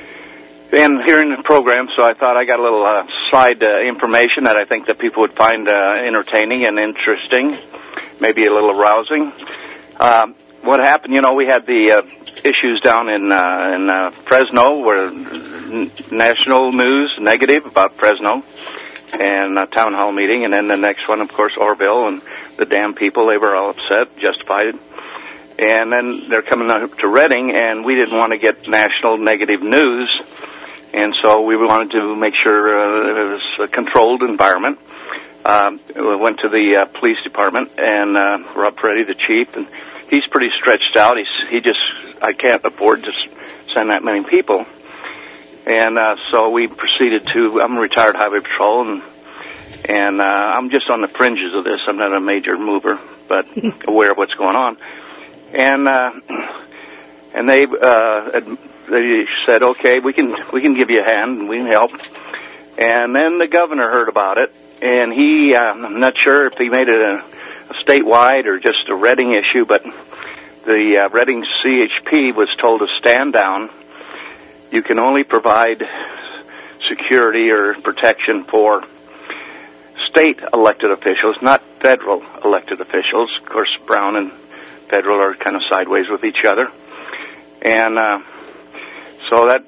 and hearing the program, so I thought I got a little uh, side uh, information that I think that people would find uh, entertaining and interesting, maybe a little arousing. Um, what happened, you know, we had the uh, issues down in uh, in uh, Fresno, where n- national news negative about Fresno, and a town hall meeting, and then the next one, of course, Orville, and the damn people, they were all upset, justified. And then they're coming up to Redding, and we didn't want to get national negative news. And so we wanted to make sure uh, it was a controlled environment. Um, we went to the uh, police department, and uh, Rob Peretti, the chief, and he's pretty stretched out. He's, he just, I can't afford to s- send that many people. And uh, so we proceeded to, I'm a retired highway patrol, and, and uh, I'm just on the fringes of this. I'm not a major mover, but aware of what's going on. And uh, and they uh, ad- they said, okay, we can we can give you a hand and we can help. And then the governor heard about it, and he uh, I'm not sure if he made it a, a statewide or just a Redding issue, but the uh, Redding C H P was told to stand down you can only provide security or protection for state elected officials, not federal elected officials. Of course, Brown and federal are kind of sideways with each other. And uh, so that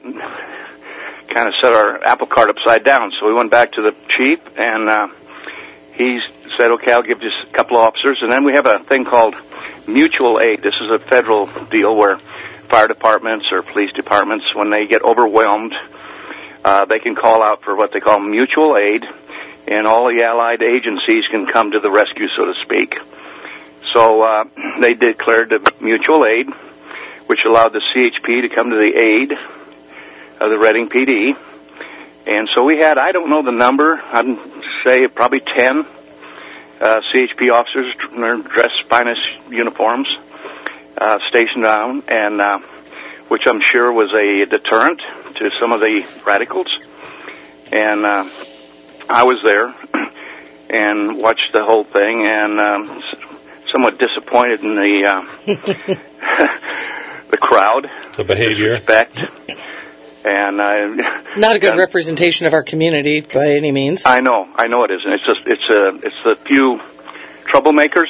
kind of set our apple cart upside down. So we went back to the chief, and uh, he said, okay, I'll give you a couple of officers. And then we have a thing called mutual aid. This is a federal deal where fire departments or police departments, when they get overwhelmed, uh, they can call out for what they call mutual aid, and all the allied agencies can come to the rescue, so to speak. So uh, they declared the mutual aid, which allowed the C H P to come to the aid of the Reading P D. And so we had, I don't know the number, I'd say probably ten uh, C H P officers in their dressed finest uniforms uh, stationed down, and uh, which I'm sure was a deterrent to some of the radicals. And uh, I was there and watched the whole thing, and um, somewhat disappointed in the uh, the crowd, the behavior, respect, and uh, not a good uh, representation of our community by any means. I know, I know it isn't. It's just it's a it's the few troublemakers,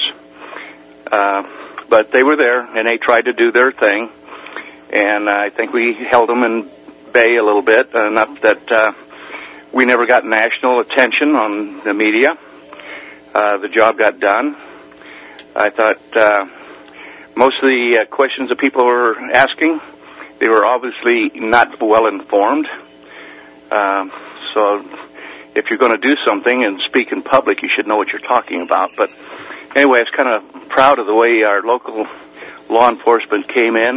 uh, but they were there and they tried to do their thing, and I think we held them in bay a little bit, enough that uh, we never got national attention on the media. Uh, the job got done. I thought uh, most of the uh, questions that people were asking, they were obviously not well informed. Uh, so if you're going to do something and speak in public, you should know what you're talking about. But anyway, I was kind of proud of the way our local law enforcement came in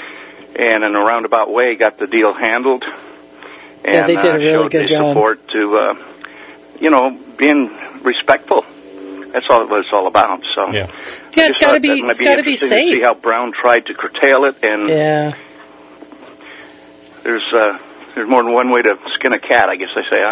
and in a roundabout way got the deal handled. And yeah, they did a really uh, showed good the job. Support to, uh, you know, being respectful. That's all it was all about. So yeah, yeah it's got to be it's got to be safe. To see how Brown tried to curtail it, and yeah, there's uh, there's more than one way to skin a cat, I guess they say,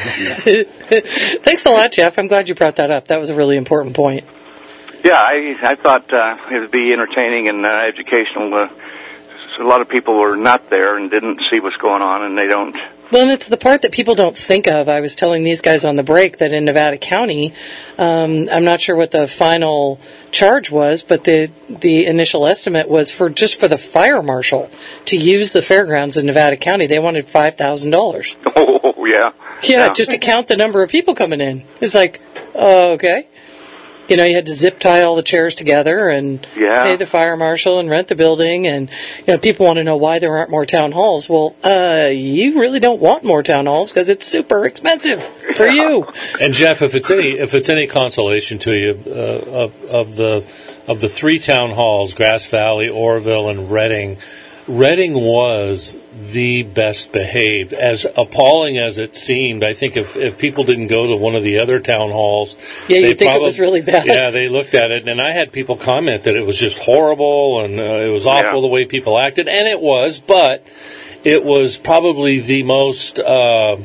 huh? Thanks a lot, Jeff. I'm glad you brought that up. That was a really important point. Yeah, I I thought uh, it would be entertaining and uh, educational. Uh, so a lot of people were not there and didn't see what's going on, and they don't. Well, and it's the part that people don't think of. I was telling these guys on the break that in Nevada County, um, I'm not sure what the final charge was, but the the initial estimate was for just for the fire marshal to use the fairgrounds in Nevada County, they wanted five thousand dollars. Oh, yeah. yeah. Yeah, just to count the number of people coming in. It's like, oh, okay. You know, you had to zip tie all the chairs together and yeah. pay the fire marshal and rent the building. And, you know, people want to know why there aren't more town halls. Well, uh, you really don't want more town halls because it's super expensive for yeah. you. And Jeff, if it's any if it's any consolation to you, uh, of, of the of the three town halls, Grass Valley, Oroville, and Reading, Reading was the best behaved. As appalling as it seemed, I think if, if people didn't go to one of the other town halls, yeah, you think probably, it was really bad. Yeah, they looked at it, and I had people comment that it was just horrible and uh, it was awful yeah. the way people acted, and it was. But it was probably the most uh,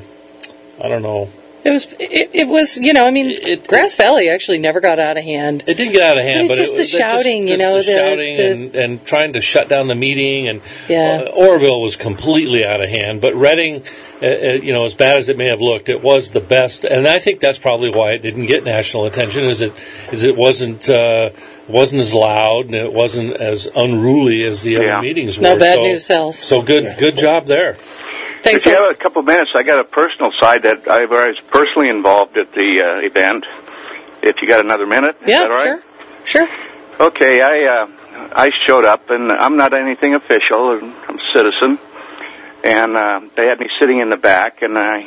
I don't know. It was, it, it was, you know, I mean, it, Grass Valley actually never got out of hand. It didn't get out of hand, but, but just it, the shouting, just, you know, just the, the shouting the, and, and trying to shut down the meeting, and yeah. uh, Oroville was completely out of hand. But Reading, uh, uh, you know, as bad as it may have looked, it was the best, and I think that's probably why it didn't get national attention. Is it? Is it wasn't. Uh, wasn't as loud and it wasn't as unruly as the yeah. other meetings were. No bad so, news sells. So good, good job there. Thanks. If you have a couple of minutes, I got a personal side that I was personally involved at the uh, event. If you got another minute, is yeah, that all right? Sure, sure. Okay, I uh, I showed up, and I'm not anything official. I'm a citizen, and uh, they had me sitting in the back, and I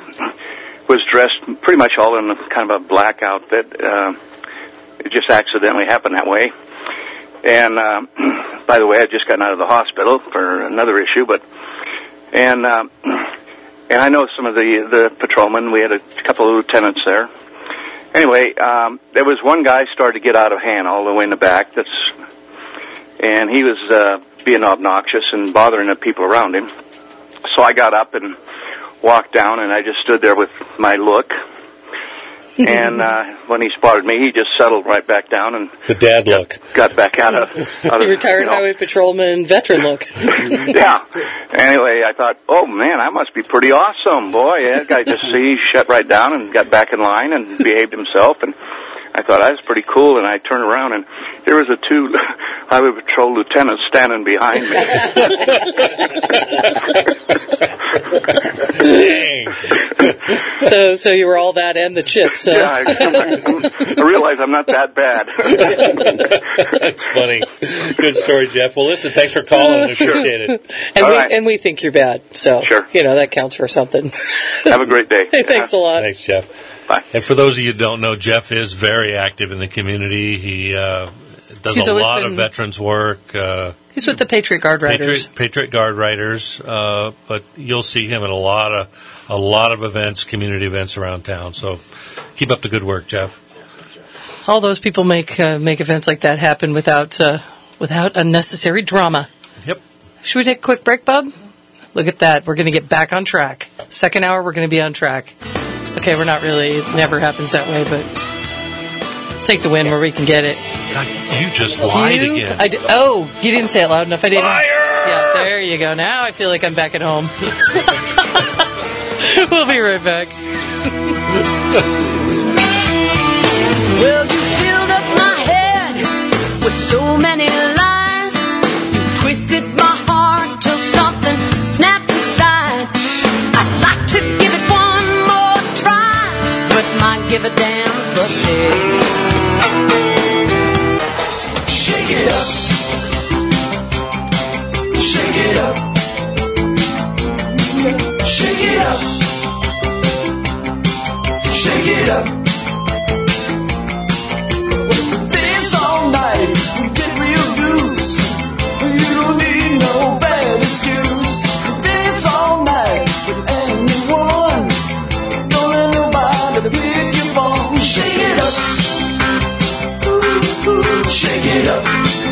was dressed pretty much all in kind of a black outfit. Uh, it just accidentally happened that way. And uh, by the way, I just gotten out of the hospital for another issue, but. And uh, and I know some of the, the patrolmen. We had a couple of lieutenants there. Anyway, um, there was one guy started to get out of hand all the way in the back. That's and he was uh, being obnoxious and bothering the people around him. So I got up and walked down, and I just stood there with my look. And uh, when he spotted me, he just settled right back down and The dad look. got back out of, out The of retired you know. highway patrolman veteran look. Yeah. Anyway, I thought, oh man, I must be pretty awesome, boy. Yeah, that guy just see shut right down and got back in line and behaved himself. And I thought I was pretty cool. And I turned around and there was a two highway patrol lieutenants standing behind me. Dang. So, so you were all that and the chips. Uh, Yeah, I, I realize I'm not that bad. That's funny. Good story, Jeff. Well, listen, thanks for calling. We appreciate it. and All we right. and we think you're bad. So, Sure. you know that counts for something. Have a great day. Hey, thanks a lot. Thanks, Jeff. Bye. And for those of you who don't know, Jeff is very active in the community. He uh, does He's a always lot been- of veterans work. Uh, He's with the Patriot Guard Riders. Patriot, Patriot Guard Riders, uh, but you'll see him at a lot of a lot of events, community events around town. So keep up the good work, Jeff. All those people make uh, make events like that happen without uh, without unnecessary drama. Yep. Should we take a quick break, Bub? Look at that. We're going to get back on track. Second hour, we're going to be on track. Okay, we're not really. It never happens that way, but take the win where we can get it. God, you just lied You- again. I d- oh, you didn't say it loud enough. I didn't. Liar! Yeah, there you go. Now I feel like I'm back at home. We'll be right back. Well, you filled up my head with so many lies. You twisted my heart till something snapped inside. I'd like to give it one more try, but my give a damn's busted. Shake it up. Shake it up. Shake it up. Shake it up. Dance all night. We get real loose. You don't need no bad excuse. Dance all night with anyone. Don't let nobody pick your bone. Shake it up. Ooh, ooh, shake it up.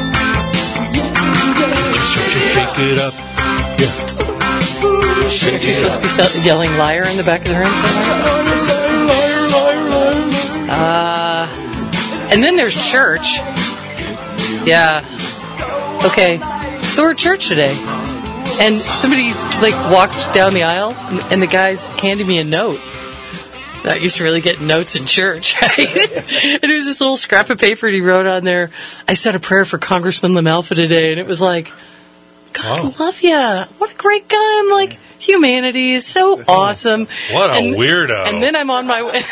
Shake it up. Yeah. Aren't you supposed to be sell- yelling liar in the back of the room somewhere? Uh, and then there's church. Yeah. Okay. So we're at church today. And somebody, like, walks down the aisle, and, and the guy's handing me a note. I used to really get notes in church, right? And it was this little scrap of paper, and he wrote on there, I said a prayer for Congressman LaMalfa today, and it was like, God Wow. love ya. What a great guy. I'm like, humanity is so awesome. What a And- weirdo. And then I'm on my way.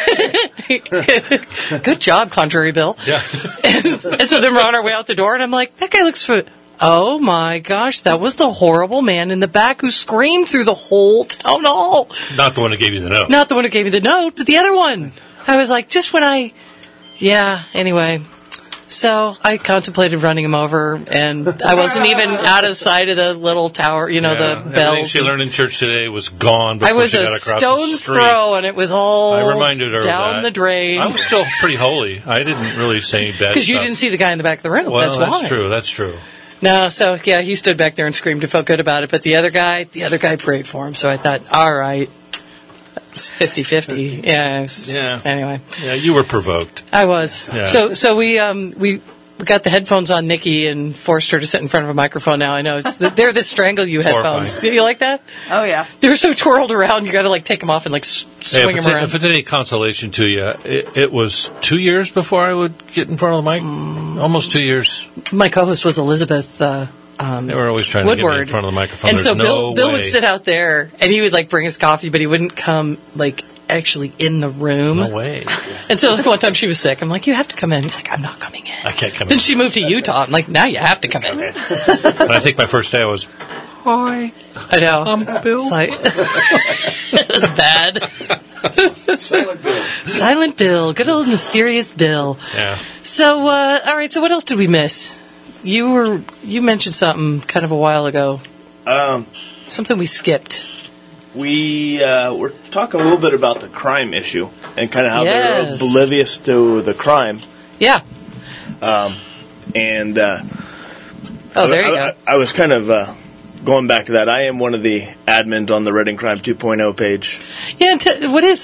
Good job, Contrary Bill. Yeah. And, and so then we're on our way out the door, and I'm like, that guy looks for. Oh my gosh, that was the horrible man in the back who screamed through the whole town hall. Not the one who gave you the note. Not the one who gave me the note, but the other one. I was like, just when I. Yeah, anyway. So I contemplated running him over, and I wasn't even out of sight of the little tower, you know, Yeah. the Everything bells. she learned in church today was gone I before was she a got across stone's the street. throw, and it was all I reminded her down of that. the drain. I was still pretty holy. I didn't really say any bad Because you stuff. didn't see the guy in the back of the room. Well, that's why. true. That's true. No, so yeah, he stood back there and screamed and felt good about it. But the other guy, the other guy prayed for him. So I thought, all right, it's fifty-fifty. Yeah. it's- Yeah. Anyway, Yeah, you were provoked. I was. Yeah. So so we um we. We got the headphones on Nikki and forced her to sit in front of a microphone now. I know. It's the, they're the strangle you headphones. horrifying. Do you like that? Oh, yeah. They're so twirled around, you got to like take them off and like s- Hey, swing if, them it's, around. if it's any consolation to you, it, it was two years before I would get in front of the mic. Almost two years. My co-host was Elizabeth uh, um, They were always trying to get me in Woodward. front of the microphone. And There's so no Bill, Bill way. would sit out there, and he would like bring his coffee, but he wouldn't come like actually in the room. No way. And so like, one time she was sick. I'm like, you have to come in. He's like, I'm not coming in. I can't come Then in. she moved to Utah. I'm like, now you have to come in. And I think my first day I was, hi, I know. I'm Bill. It's like, it was bad. Silent Bill. Silent Bill. Good old mysterious Bill. Yeah. So, uh, all right. So what else did we miss? You were, you mentioned something kind of a while ago. Um, Something we skipped. we uh, were talking a little bit about the crime issue and kind of how Yes. they're oblivious to the crime. Yeah. Um, and uh, Oh, there you I, go. I, I was kind of uh, going back to that. I am one of the admins on the Reading Crime two point oh page. Yeah. T- what is that?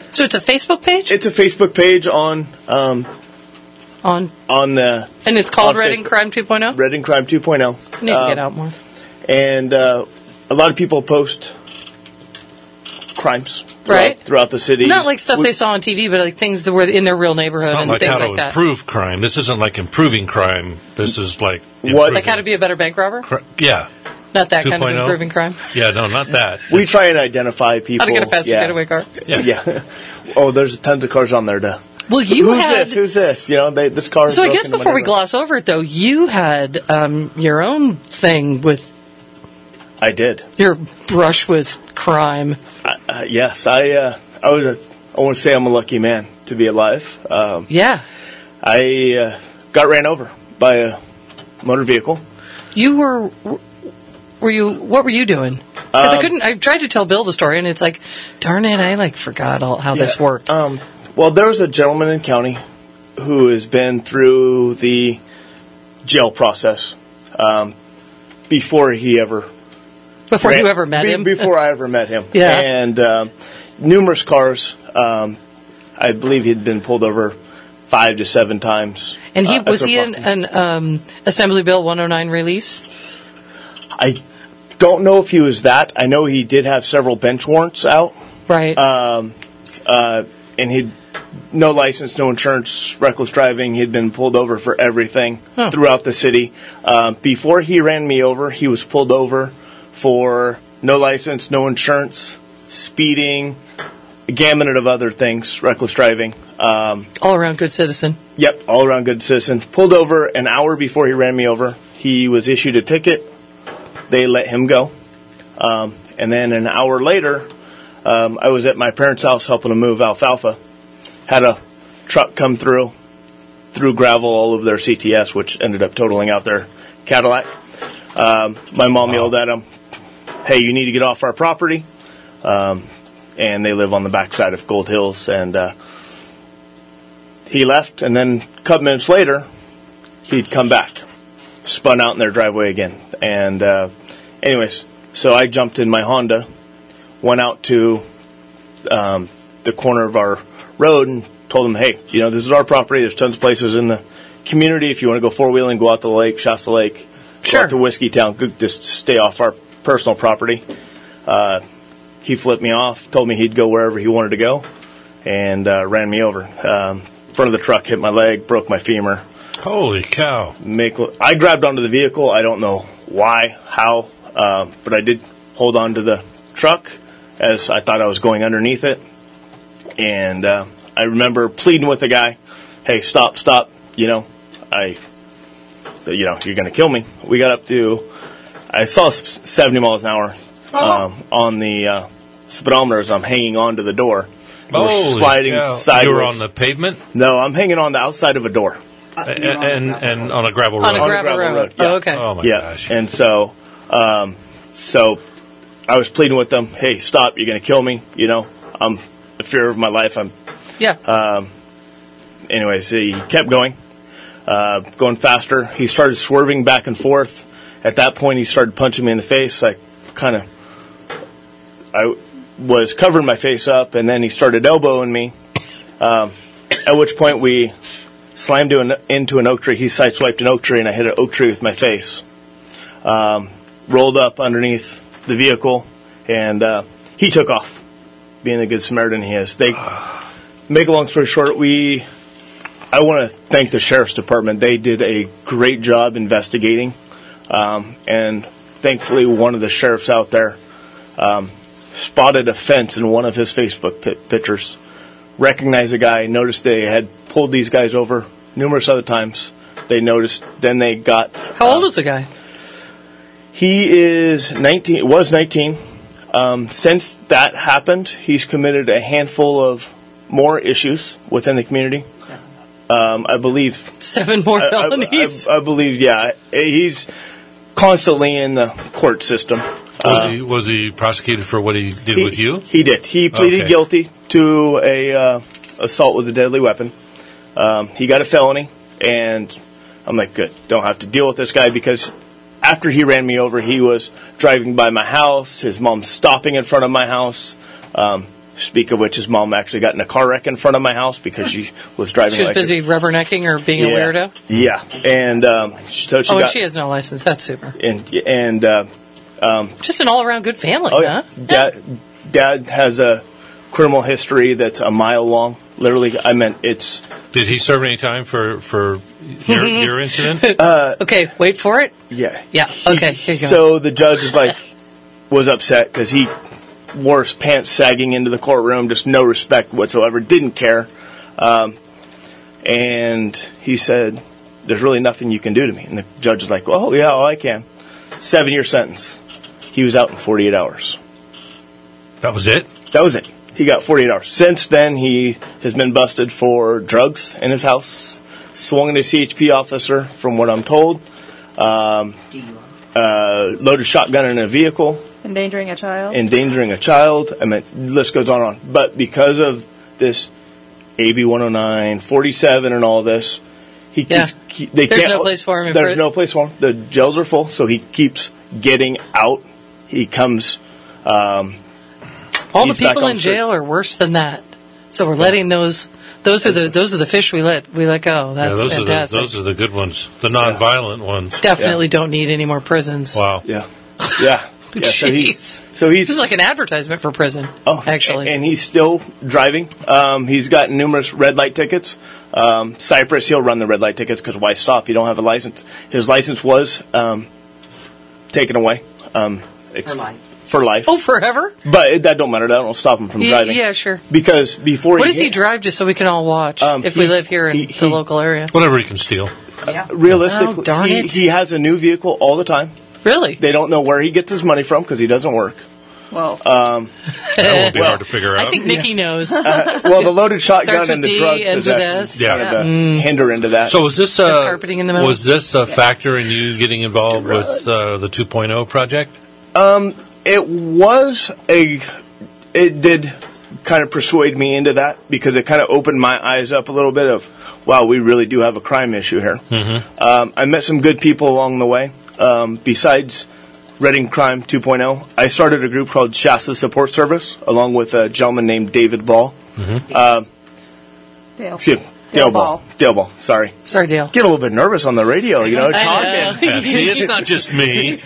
So it's a Facebook page? It's a Facebook page on um, on on the and it's called on Reading Facebook. Crime two point oh? Reading Crime two point oh. I need to get out more. And uh, a lot of people post crimes throughout, Right. throughout the city. Not like stuff We- they saw on T V, but like things that were in their real neighborhood It's not and like things how to like that. improve crime. This isn't like improving crime. This is like What- improving Like how to be a better bank robber? cri- yeah, Not that kind of 2.0? improving crime. yeah, no, not that. We try and identify people. How to get a faster yeah. getaway car. Yeah. Yeah. Oh, there's tons of cars on there to. Well, you Who's had. this? Who's this? You know, they, this car. So I broke guess into my before we neighborhood. gloss over it, though, you had um, your own thing with I did. your brush with crime. Uh, uh, yes, I. Uh, I was. A, I want to say I'm a lucky man to be alive. Um, Yeah. I uh, got ran over by a motor vehicle. You were. Were you? What were you doing? Because I Um, couldn't. I tried to tell Bill the story, and it's like, darn it, I like forgot all, how this Yeah, worked. Um, well, there was a gentleman in county who has been through the jail process um, before he ever Before ran- you ever met be- him. Before I ever met him. Yeah. And um, numerous cars. Um, I believe he'd been pulled over five to seven times. And he uh, was as a he an, property. an um, Assembly Bill one oh nine release? I don't know if he was that. I know he did have several bench warrants out. Right. Um, uh, and he'd no license, no insurance, reckless driving. He'd been pulled over for everything Huh. throughout the city. Um, before he ran me over, he was pulled over for no license, no insurance, speeding, a gamut of other things, reckless driving. Um, all around good citizen. Yep, all around good citizen. Pulled over an hour before he ran me over. He was issued a ticket. They let him go. Um, and then an hour later, um, I was at my parents' house helping them move alfalfa. Had a truck come through, threw gravel all over their C T S, which ended up totaling out their Cadillac. Um, my mom yelled at him, "Hey, you need to get off our property." Um, and they live on the backside of Gold Hills. And uh, he left, and then a couple minutes later, he'd come back, spun out in their driveway again. And uh, anyways, so I jumped in my Honda, went out to um, the corner of our road and told them, hey, you know, this is our property. There's tons of places in the community. If you want to go four-wheeling, go out to the lake, Shasta Lake, Sure. go out to Whiskey Town, go- just stay off our personal property. Uh, he flipped me off, told me he'd go wherever he wanted to go, and uh, ran me over. Um, front of the truck hit my leg, broke my femur. Holy cow! Make I grabbed onto the vehicle. I don't know why, how, uh, but I did hold on to the truck as I thought I was going underneath it. And uh, I remember pleading with the guy, "Hey, stop, stop! You know, I, you know, you're going to kill me." We got up to, I saw seventy miles an hour um, on the uh, speedometer as I'm hanging onto the door. We were Holy sliding cow. sideways. You were on the pavement No, I'm hanging on the outside of a door. and, and and on a gravel road. On a On a gravel, gravel road. road, yeah. Oh, okay. Oh my yeah, gosh! and so, um, so I was pleading with them, "Hey, stop! You're going to kill me. You know, I'm the fear of my life. I'm." Yeah. Um, anyways, he kept going, uh, going faster. He started swerving back and forth. At that point, he started punching me in the face. I kind of, I was covering my face up, and then he started elbowing me. Um, at which point we slammed to an, into an oak tree. He sideswiped an oak tree, and I hit an oak tree with my face. Um, rolled up underneath the vehicle, and uh, he took off, being the good Samaritan he is. They, make a long story short, we, I want to thank the Sheriff's Department. They did a great job investigating, um, and thankfully one of the sheriffs out there um, spotted a fence in one of his Facebook pi- pictures, recognized the guy, noticed they had pulled these guys over numerous other times. They noticed, then they got... How old is the guy? He is nineteen, was nineteen. Um, since that happened, he's committed a handful of more issues within the community. Um, I believe... Seven more I- I- felonies? I, I believe, yeah. He's constantly in the court system. Was Uh, he was he prosecuted for what he did he- with you? He did. He pleaded Okay. guilty to a uh, assault with a deadly weapon. Um, he got a felony, and I'm like, good. Don't have to deal with this guy, because after he ran me over, he was driving by my house. His mom stopping in front of my house, um, Speak of which, his mom actually got in a car wreck in front of my house because she was driving. She was like busy a, rubbernecking or being a yeah, weirdo? Yeah. And um, so she oh, got, and she has no license. That's super. And, and uh, um, just an all-around good family, oh, yeah. huh? Dad, Dad has a criminal history that's a mile long. Literally, I meant it's... Did he serve any time for, for your, your incident? Uh, okay, wait for it. Yeah. Yeah, okay, here you go. So the judge is like, was upset because he wore his pants sagging into the courtroom, just no respect whatsoever, didn't care. Um, and he said, there's really nothing you can do to me. And the judge is like, oh, yeah, oh, I can. Seven-year sentence. He was out in forty-eight hours. That was it? That was it. He got forty-eight hours. Since then, he has been busted for drugs in his house, swung at a C H P officer, from what I'm told, um, uh, loaded shotgun in a vehicle, Endangering a child? endangering a child. I mean, the list goes on and on. But because of this A B one oh nine, forty-seven, and all this, he Yeah. keeps. Keep, they There's can't, no place for him in There's prison. no place for him. The jails are full, so he keeps getting out. He comes. Um, All the he's back people on in the streets. jail are worse than that. So we're letting those those are the those are the fish we let we let go. That's yeah, those fantastic. are the those are the good ones, the non-violent ones. Definitely don't need any more prisons. Wow. Yeah. Yeah. Yeah, so, he, Jeez. so he's This is like an advertisement for prison. oh, actually. and he's still driving. Um, he's got numerous red light tickets. Um, Cypress, he'll run the red light tickets because why stop? You don't have a license. His license was um, taken away um, ex- For life. For life. Oh, forever? But it, that don't matter. That don't stop him from Yeah, driving. yeah, sure. Because before What he does he hit- drive just so we can all watch Um, if he- we live here in he- the he- local area? Whatever he can steal. realistically, Oh, darn he, it. he has a new vehicle all the time. Really? They don't know where he gets his money from because he doesn't work. Well, Um, That won't be hard to figure out. I think Nikki knows. uh, well, the loaded shotgun Starts and with the D, drug ends with possession S. Yeah. kind of a Mm. hinder into that. So was this There's uh, carpeting in the middle. was this a factor in you getting involved with uh, the two point oh project? Um, it was a, it did kind of persuade me into that because it kind of opened my eyes up a little bit of, wow, we really do have a crime issue here. Mm-hmm. Um, I met some good people along the way. Um, besides Reading Crime two point oh, I started a group called Shasta Support Service along with a gentleman named David Ball. Mm-hmm. Uh, Dale. excuse me, Dale Dale Ball. Ball. Dale Ball, sorry. Sorry, Dale. Get a little bit nervous on the radio, you know, I talking. know. Yeah, see, it's not just me.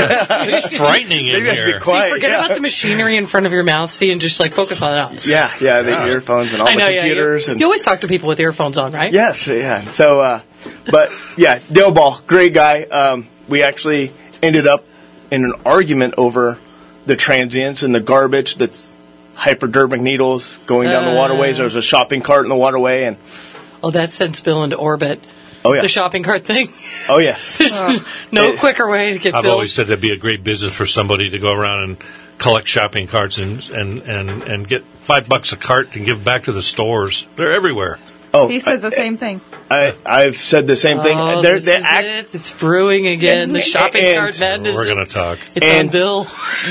It's frightening in Maybe I should be here. quiet. See, forget yeah. about the machinery in front of your mouth, see, and just like focus on us. Yeah, yeah, the Yeah. earphones and all I know, the yeah. computers. You, and you always talk to people with earphones on, right? Yes, yeah. So, uh, but yeah, Dale Ball, great guy. Um, we actually ended up in an argument over the transients and the garbage that's hypodermic needles going down the Uh. waterways. There was a shopping cart in the waterway, and Oh, that sends Bill into orbit. oh yeah, The shopping cart thing. oh yes, There's no It- quicker way to get I've Bill. always said that'd be a great business for somebody to go around and collect shopping carts and and, and, and get five bucks a cart and give back to the stores. They're everywhere. oh, He says I, the same thing. I, I've said the same thing. Oh, They're- this they is act- it. It's brewing again. The shopping And- cart madness. We're is- going to talk. It's on and- Bill.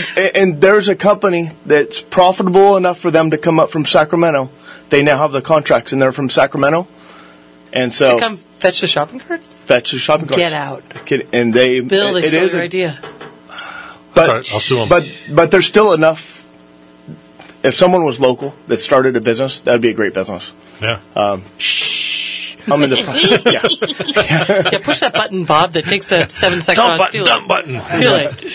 and there's a company that's profitable enough for them to come up from Sacramento. They now have the contracts, and they're from Sacramento, and so To come fetch the shopping cart? fetch the shopping carts. Get out. Kid- And they, Bill, they it stole is your a- idea. But, Sorry, I'll sue 'em. but but there's still enough. If someone was local that started a business, that would be a great business. Yeah. Um, I'm in the pro- yeah. Yeah, push that button, Bob, that takes that seven second Dump on. button, dump button. Too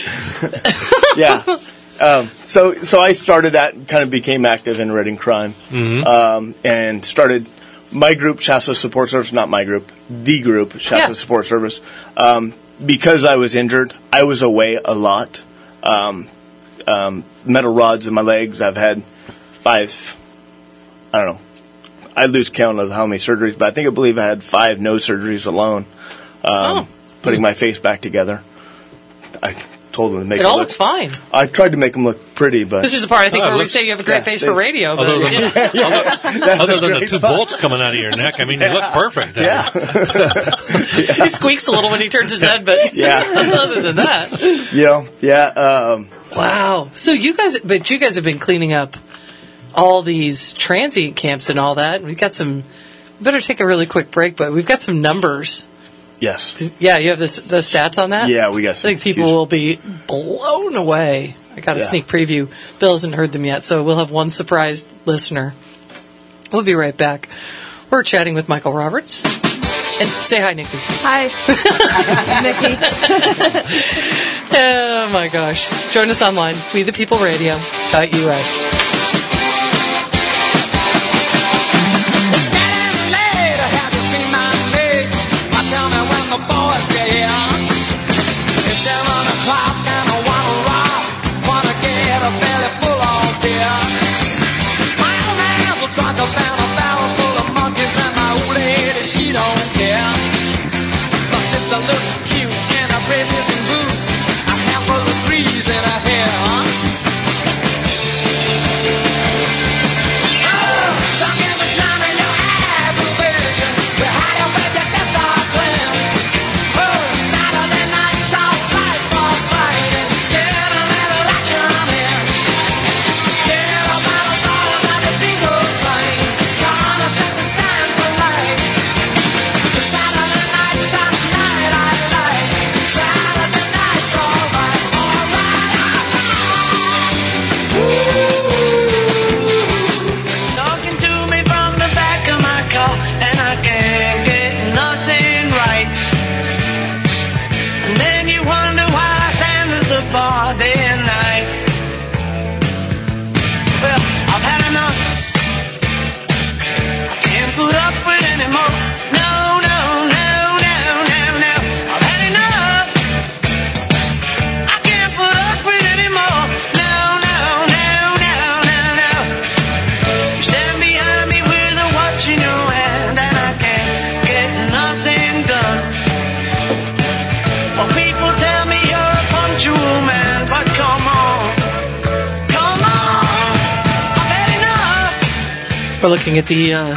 late. yeah. Um, so so I started that and kind of became active in Reading Crime, Mm-hmm. um, and started my group, Shasta Support Service, not my group, the group, Shasta Yeah. Support Service. Um, because I was injured, I was away a lot. Um, um, metal rods in my legs. I've had five, I don't know, I lose count of how many surgeries, but I think I believe I had five no surgeries alone, um, Oh. putting my face back together. I told them to make It it all look, looks fine. I tried to make them look pretty, but This is the part I think Oh, it where we looks- say you have a great yeah, face they- for radio. But Other than, yeah. other than the great two thought. bolts coming out of your neck, I mean, you look perfect. yeah, He squeaks a little when he turns his head, but Yeah. other than that. you know, yeah. Um, Wow. So you guys, but you guys have been cleaning up all these transient camps and all that. We've got some, we better take a really quick break, but we've got some numbers. yes, Yeah, you have the, the stats on that? yeah, we got I some. think people huge- will be blown away. I got a Yeah. sneak preview. Bill hasn't heard them yet, so we'll have one surprised listener. We'll be right back. We're chatting with Michael Roberts. And say hi, Nikki. Hi. Nikki. Oh, my gosh. Join us online, we the people radio dot U S. Talking to me from the back of my car, and I can't get nothing right. And then you wonder why I stand at the bar day and night. Well, I've had enough. I can't put up with anymore. No, no, no, no, no, no. I've had enough. I can't put up with anymore. No, no, no, no, no, no. You stand behind me with a watch in your hand, and I can't get nothing done. Well, people tell me you're a punctual man, but come on, come on, I've had enough. We're looking at the uh,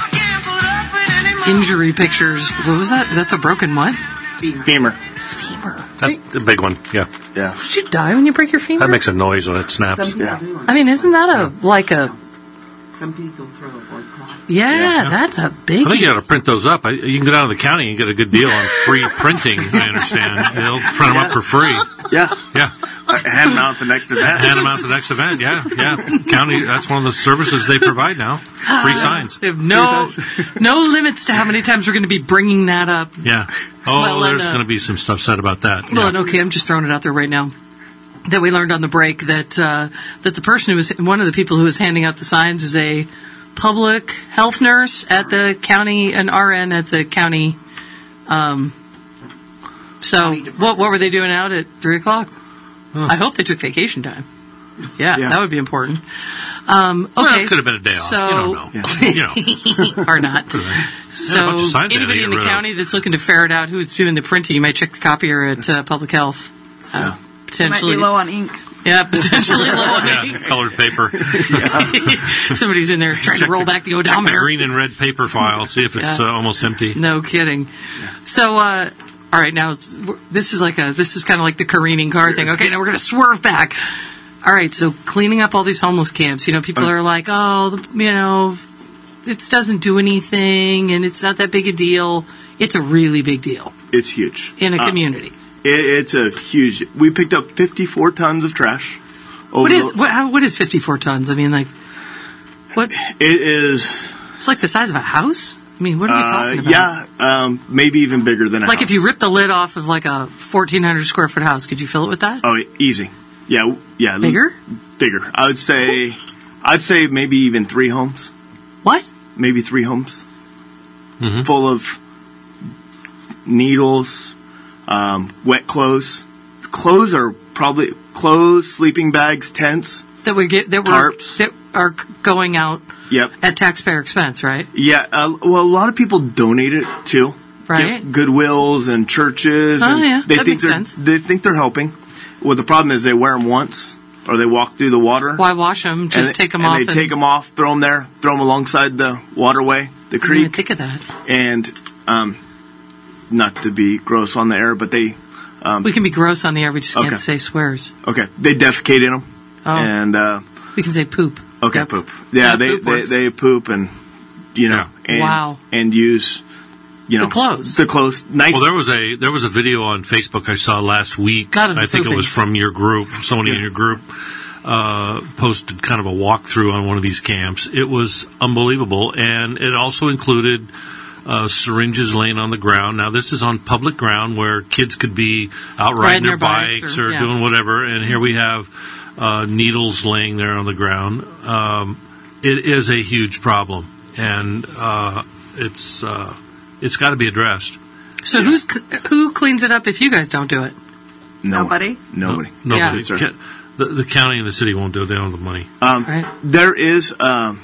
injury pictures. What was that? That's a broken what? Femur. Femur. That's the big one. Yeah. Yeah. Did you die when you break your femur? That makes a noise when it snaps. Yeah. I mean, isn't that a like a Some people throw a blood clot. yeah? Yeah. That's a I big. think you got to print those up. I, you can go down to the county and get a good deal on free printing. I understand. They'll print them up for free. Yeah. Yeah. Uh, hand them out at the next event. Hand them out to the next event. Yeah, yeah. County. That's one of the services they provide now. Free signs. They have no no limits to how many times we're going to be bringing that up. Yeah. Oh, Well, and, there's uh, going to be some stuff said about that. Well, and okay, I'm just throwing it out there right now. That we learned on the break that uh, that the person who was one of the people who was handing out the signs is a public health nurse at the county, an R N at the county. Um, so what what were they doing out at three o'clock? I hope they took vacation time. Yeah, Yeah. that would be important. Um, okay, Well, it could have been a day off. So, You don't know. You know. or not. Yeah, a So bunch of signs they had to anybody get in the rid of. county that's looking to ferret out who's doing the printing, you might check the copier at uh, Public Health. Uh, Might Potentially, be low on ink. yeah, potentially low on Yeah, ink. colored paper. Somebody's in there trying Check to roll the- back the Check the odometer. green and red paper file. See if it's Yeah. uh, almost empty. No kidding. So, uh, all right, now this is like a this is kind of like the careening car thing. Okay, now we're going to swerve back. All right, so cleaning up all these homeless camps. You know, people are like, oh, the, you know, it doesn't do anything, and it's not that big a deal. It's a really big deal It's huge. in a Uh, community. it, it's a huge. We picked up fifty-four tons of trash. Over What is the- what, how, what is fifty-four tons? I mean, like, what? It is. It's like the size of a house. I mean, what are we Uh, talking about? yeah, um, maybe even bigger than a Like house. if you rip the lid off of like a fourteen hundred square foot house, could you fill it with that? Oh, easy. Yeah, w- yeah. Bigger? Bigger. I would say. I'd say maybe even three homes. What? Maybe three homes. Mm-hmm. Full of needles, um, wet clothes. Clothes are probably clothes, sleeping bags, tents. That we get that were Tarps. that are c- going out Yep. at taxpayer expense, right? Yeah. Uh, well, a lot of people donate it too. Right. Give Goodwills and churches. Oh, and yeah. They That think makes they're, sense. They think they're helping. Well, the problem is they wear them once, or they walk through the water. Why wash them? Just and, take them and off. They take them off, throw them there, throw them alongside the waterway, the I didn't creek. think of that. And um, not to be gross on the air, but they um, We can be gross on the air. We just can't Okay. say swears. okay they defecate in them, Oh. and uh, We can say poop. okay Yep. poop. Yeah, Yeah, they, poop they works. they poop and you know Yeah. and, Wow. and use you know The clothes. the clothes nice. Well, there was a there was a video on Facebook I saw last week. Not of the I think it pooping. was from your group, someone in your group, uh, posted kind of a walkthrough on one of these camps. It was unbelievable, and it also included uh, syringes laying on the ground. Now, this is on public ground where kids could be out riding, Riding their, their bikes bikes or- or, yeah. doing whatever, and here we have uh, needles laying there on the ground. Um, it is a huge problem, and uh, it's uh, it's got to be addressed. So who's who cleans it up if you guys don't do it? No, Nobody? Nobody. No, Yeah. the, ca- the, the county and the city won't do it. They don't have the money. Um, Right. There is um,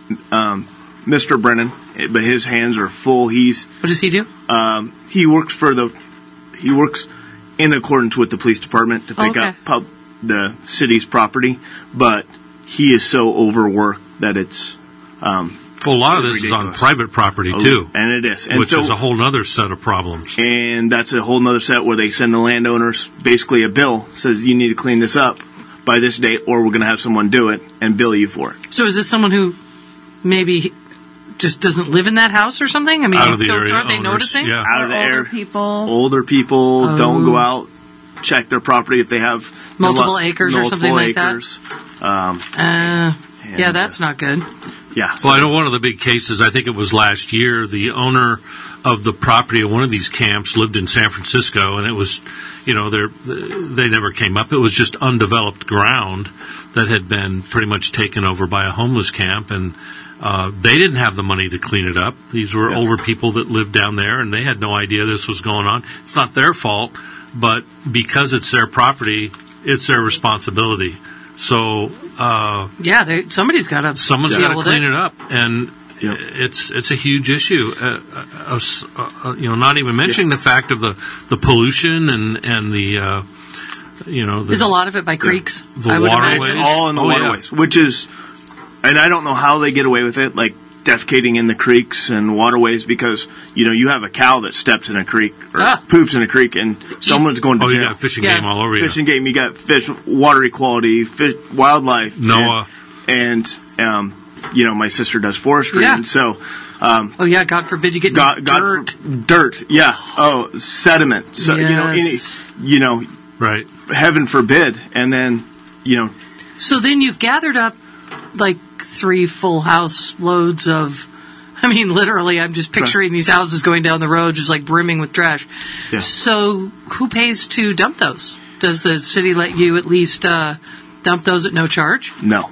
um, Mister Brennan, but his hands are full. He's What does he do? um, he works for the he works in accordance with the police department to pick Okay. up pub, the city's property, but he is so overworked that it's um, Well, a lot of this is ridiculous. on private property, Oh, too, and it is, and which so, is a whole other set of problems. and that's a whole nother set where they send the landowners basically a bill says you need to clean this up by this date, or we're going to have someone do it and bill you for it. So is this someone who maybe just doesn't live in that house or something? I mean, Out of the don't- area aren't they owners, noticing? yeah. Out of the Or older air, people. older people Oh. don't go out, check their property if they have Multiple lo- acres or multiple something like that? acres. Um, Uh, yeah, And, that's not good. yeah. Well, I know one of the big cases, I think it was last year, the owner of the property of one of these camps lived in San Francisco, and it was, you know, they're, they never came up. It was just undeveloped ground that had been pretty much taken over by a homeless camp, and uh, they didn't have the money to clean it up. These were Yeah. older people that lived down there, and they had no idea this was going on. It's not their fault, but because it's their property, it's their responsibility. So uh, Yeah, they, somebody's got to someone's deal got to with clean it. it up, and Yep. it's it's a huge issue. Uh, uh, uh, uh, you know, not even mentioning the fact of the, the pollution and and the uh, you know the, Is a lot of it by creeks? the I would waterways. imagine. all in the Oh, yeah. waterways, which is, and I don't know how they get away with it, like defecating in the creeks and waterways, because you know you have a cow that steps in a creek or Ah. poops in a creek, and someone's going to Oh, you jail. got fishing Yeah. game all over you. Fishing game, you got fish, water equality, fish, wildlife, NOAA. and, and um, you know my sister does forestry, Yeah. and so. Um, Oh yeah, God forbid you get in God, God dirt. for- dirt, yeah. Oh, sediment. So you know, any, Yes. you know, Right. heaven forbid. And then, you know, So then you've gathered up like three full house loads of. I mean, literally, I'm just picturing these houses going down the road, just like brimming with trash. Yeah. So who pays to dump those? Does the city let you at least uh, dump those at no charge? no,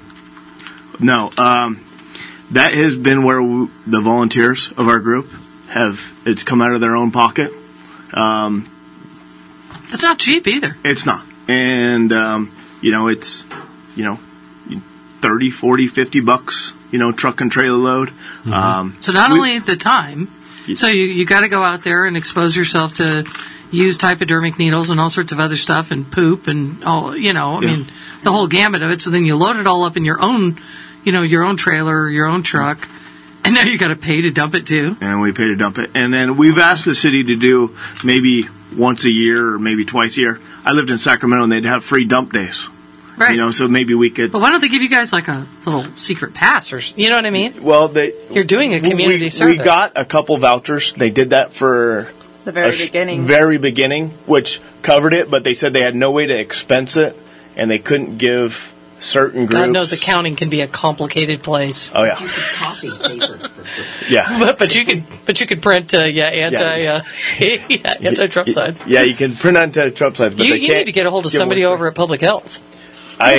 no. Um, that has been where w- the volunteers of our group have. It's come out of their own pocket. Um, That's not cheap either. it's not, and um, you know, it's you know, thirty, forty, fifty bucks. You know, truck and trailer load. Mm-hmm. Um, So not we- only the time, so you you got to go out there and expose yourself to used hypodermic needles and all sorts of other stuff and poop and all, you know, I Yeah. mean, the whole gamut of it. So then you load it all up in your own, you know, your own trailer, your own truck, and now you got to pay to dump it too. and we pay to dump it. And then we've asked the city to do maybe once a year or maybe twice a year. I lived in Sacramento, and they'd have free dump days. Right. You know, so maybe we could. But why don't they give you guys like a little secret pass or, s- you know what I mean? Well, they You're doing a community we, service. We got a couple vouchers. They did that for The very a sh- beginning. very beginning, which covered it. But they said they had no way to expense it, and they couldn't give certain groups. God knows accounting can be a complicated place. Oh yeah, You could copy paper for free. yeah. But, but you could, but you could print, uh, yeah, anti, Yeah. uh, yeah, anti-Trump signs. Yeah, you can print onto Trump signs, but You, they you can't need to get a hold of give somebody one over at Public Health. I,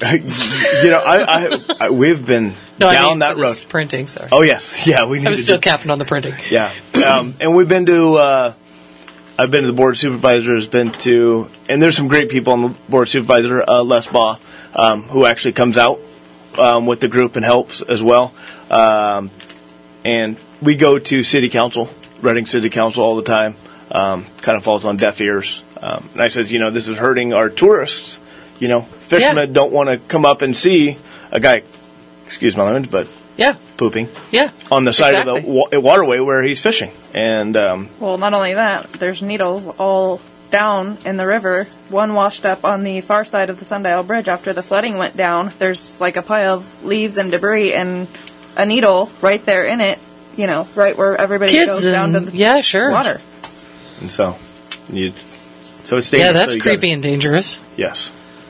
you know, I, I, I we've been No, down I mean, that for this road. printing. Sorry, Oh yes, yeah, we need I was to still do- capping on the printing. Yeah, um, and we've been to. Uh, I've been to the board of supervisors. Been to, and there's some great people on the board of supervisor. Uh, Les Baugh, um, who actually comes out um, with the group and helps as well. Um, and we go to city council, Reading City Council, all the time. Um, kind of falls on deaf ears. Um, and I says, you know, this is hurting our tourists. You know, fishermen Yeah. don't want to come up and see a guy. Excuse my language, but Yeah, pooping yeah. on the side Exactly. of the wa- waterway where he's fishing. And um, Well, not only that, there's needles all down in the river. One washed up on the far side of the Sundial Bridge after the flooding went down. There's like a pile of leaves and debris and a needle right there in it, you know, right where everybody Kids goes down to and the yeah, sure. water. and so you, so it's dangerous. Yeah, that's So you creepy gotta- and dangerous. yes.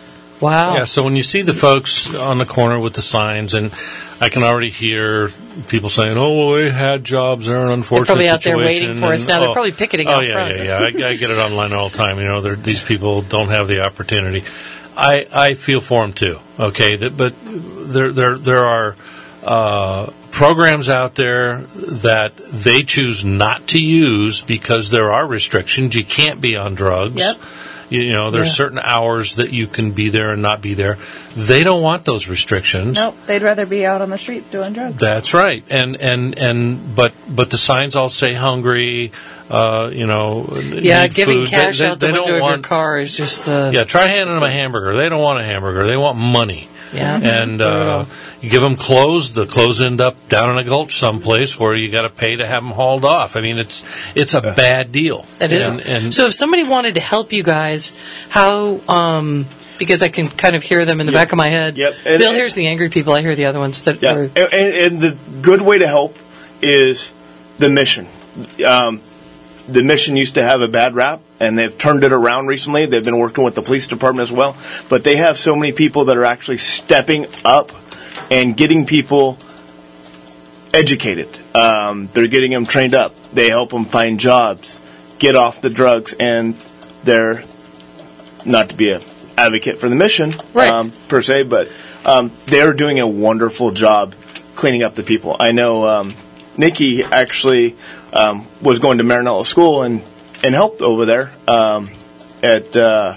Wow. Yeah, so when you see the folks on the corner with the signs, and I can already hear people saying, "Oh, well, they had jobs. They're in an unfortunate They're probably out there situation," waiting for us and, now. They're oh, probably picketing oh, out yeah, front. yeah, yeah. I, I get it online all the time. You know, they're- these people don't have the opportunity. I, I feel for them too. Okay, that, but there there there are uh, programs out there that they choose not to use because there are restrictions. You can't be on drugs. Yep. You, you know, there's Yeah. certain hours that you can be there and not be there. They don't want those restrictions. Nope, they'd rather be out on the streets doing drugs. That's right, and and and but but the signs all say hungry. Uh, you know, Yeah, need giving food. cash they, out the they window don't of your want, car is just the... Yeah, try handing them a hamburger. They don't want a hamburger. They want money. Yeah. And uh, you give them clothes. The clothes end up down in a gulch someplace where you got to pay to have them hauled off. I mean, it's it's a bad deal. It is. And, and So if somebody wanted to help you guys, how... Um, because I can kind of hear them in the Yep. back of my head. Yep. And- Bill hears the angry people. I hear the other ones that Yeah, were... and, and, and the good way to help is the mission. Um, the mission used to have a bad rap, and they've turned it around recently. They've been working with the police department as well, but they have so many people that are actually stepping up and getting people educated. Um, they're getting them trained up. They help them find jobs, get off the drugs, and they're not to be a advocate for the mission Right. um, per se, but um, they're doing a wonderful job cleaning up the people. I know um, Nikki actually um, was going to Marinello School and, and helped over there um, at uh,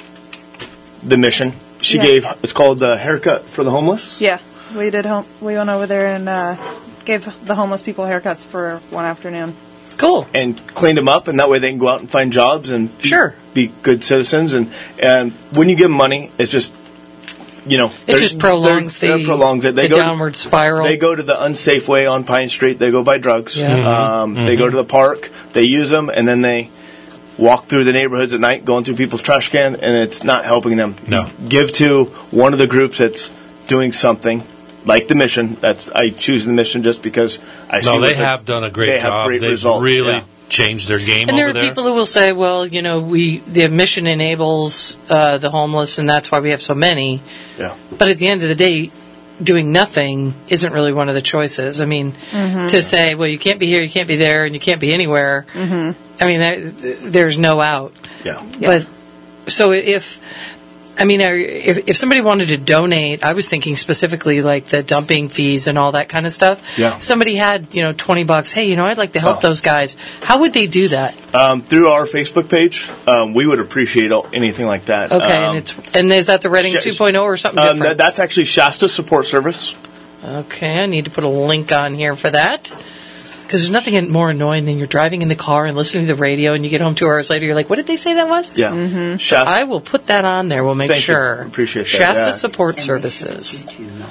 the mission. She Yeah. gave, it's called the Haircut for the Homeless. Yeah, we did. Home, we went over there and uh, gave the homeless people haircuts for one afternoon. Cool. And cleaned them up, and that way they can go out and find jobs and be, Sure. be good citizens. And, and when you give them money, it's just, you know, It they're- just prolongs they're- the, they're prolongs it. They the go to- downward spiral. They go to the unsafe way on Pine Street. They go buy drugs. Yeah. Mhm. Um, They go to the park. They use them, and then they walk through the neighborhoods at night, going through people's trash can, and it's not helping them. No. Give to one of the groups that's doing something, like the mission. That's I choose the mission just because I see no, what they the- have done a great they have job. great They've results, really yeah. changed their game and there over are there. people who will say, well, you know, we the mission enables uh, the homeless, and that's why we have so many. Yeah. But at the end of the day, doing nothing isn't really one of the choices. I mean, Mhm. to say, well, you can't be here, you can't be there, and you can't be anywhere. Mhm. I mean, I, there's no out. Yeah. But so if I mean, are- if if somebody wanted to donate, I was thinking specifically like the dumping fees and all that kind of stuff. Yeah. Somebody had, you know, twenty bucks. Hey, you know, I'd like to help Oh. those guys. How would they do that? Um, through our Facebook page, um, we would appreciate all- anything like that. Okay, Um, and it's and is that the Reading Sh- 2.0 or something um, different? that, that's actually Shasta Support Service. Okay, I need to put a link on here for that. Because there's nothing more annoying than you're driving in the car and listening to the radio, and you get home two hours later, you're like, what did they say that was? Yeah. Mm-hmm. So Shasta- I will put that on there. We'll make Thank you. sure. Appreciate that, Shasta yeah. Support Services.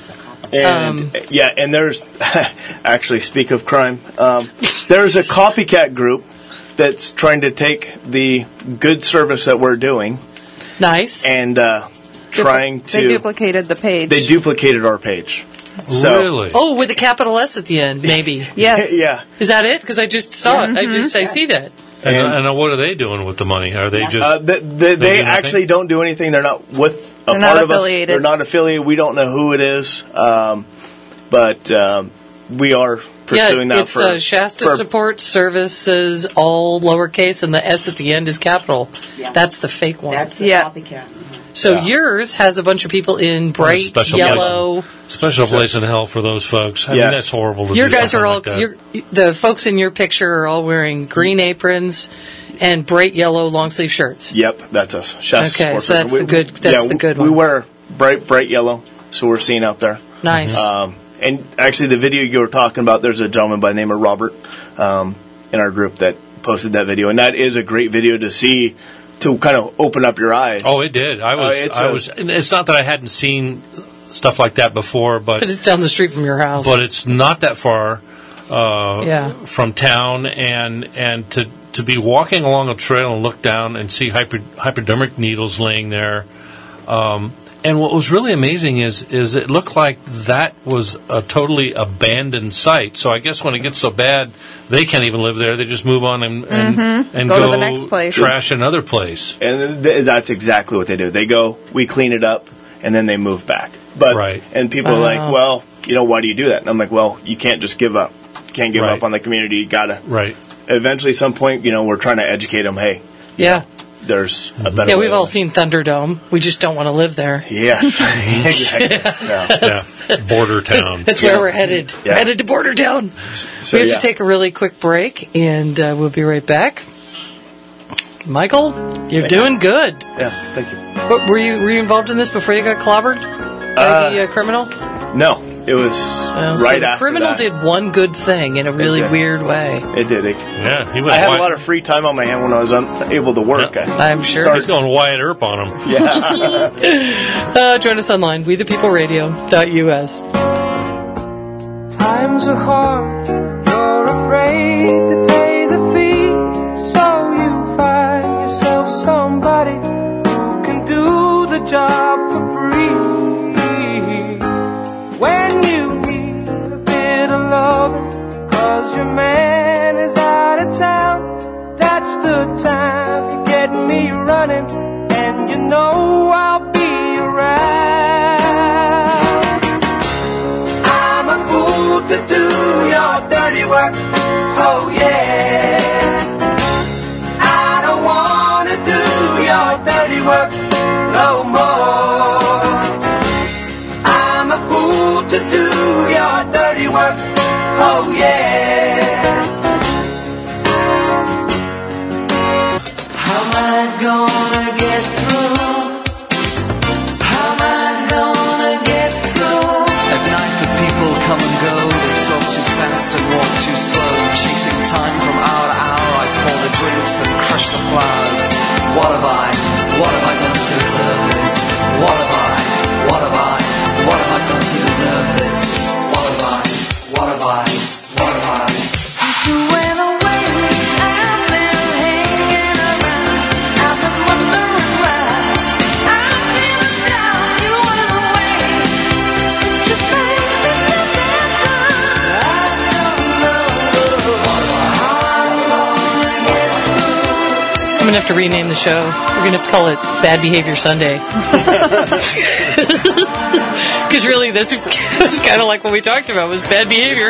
And Um, yeah, and there's actually speak of crime. Um, there's a copycat group that's trying to take the good service that we're doing Nice. and uh, trying They to duplicated the page. they duplicated our page. So, Really? Oh, with a capital S at the end, maybe. Yes. yeah. Is that it? Because I just saw it. I just I see that. And, And- and what are they doing with the money? Are they just? Uh, they they, They they do nothing? actually don't do anything. They're not with a They're part not of us. affiliated. They're not affiliated. We don't know who it is, um, but um, we are pursuing yeah, that it's for uh, Shasta for- Support Services, all lowercase, and the S at the end is capital. Yeah. That's the fake one. That's the Yeah. copycat. so yeah. yours has a bunch of people in bright special yellow. Special place in hell for those folks. I Yes. mean, that's horrible to Your do guys something are all like that. you're, the folks in your picture are all wearing green aprons and bright yellow long sleeve shirts. Yep, that's us. Shasta Okay, Sports so that's Center. the good- that's yeah, the good we, one. We wear bright, bright yellow, so we're seen out there. Nice. Um, and actually, the video you were talking about, there's a gentleman by the name of Robert um, in our group that posted that video, and that is a great video to see to kind of open up your eyes. Oh, it did. I was. Uh, it's I a- was. and It's not that I hadn't seen stuff like that before, but but it's down the street from your house. but it's not that far uh, Yeah. from town, and and to to be walking along a trail and look down and see hyper, hypodermic needles laying there. Um, and what was really amazing is is it looked like that was a totally abandoned site. So I guess when it gets so bad, they can't even live there. They just move on and and, Mhm. and Go go, to the next place. trash another place. And th- that's exactly what they do. They go, we clean it up, and then they move back. But Right. and people are Oh. like, well, you know, why do you do that? And I'm like, well, you can't just give up. You can't give Right. up on the community. You gotta. Right. Eventually, some point, you know, we're trying to educate them. Hey, Yeah. there's a better. Yeah, way we've of all life. seen Thunderdome. We just don't want to live there. Yes, exactly. Yeah. Yeah. Border town. That's Yeah. where we're headed. Yeah. Headed to Border Town. So, we have yeah. to take a really quick break, and uh, we'll be right back. Michael, you're doing good. Yeah, thank you. What, were you were you involved in this before you got clobbered by Uh, the uh, criminal? No, it was Uh, so right the after criminal that. did one good thing in a really did. weird way. It did. It, Yeah, he went. I had Wyatt, a lot of free time on my hand when I was unable to work. Yeah. I, I'm sure. He's going Wyatt Earp on him. yeah. Uh, join us online, we the people radio dot U S. Times are hard, you're afraid to pay the fee, so you find yourself somebody who can do the job for free. When you need a bit of loving, cause your man is out of town, that's the time you get me running, and you know I'll be around. I'm a fool to do your dirty work, oh yeah. I don't wanna do your dirty work no more. I'm a fool to do your dirty work, oh yeah. How am I gonna get through? How am I gonna get through? At night the people come and go, they talk too fast and walk too slow, chasing time from hour to hour. I pour the drinks and crush the flowers. What have I, what have I done to deserve this? What have I, what have I, what have I done to deserve this? What have I, what have I, what have I? Since you went away, I've been hanging around. I've been wondering why. I'm feeling down. You went away. Did you think that you did good? I don't know. How I'm gonna get through. I'm going to have to rename the show. We're going to have to call it Bad Behavior Sunday. Because really, that's, that's kind of like what we talked about, was bad behavior.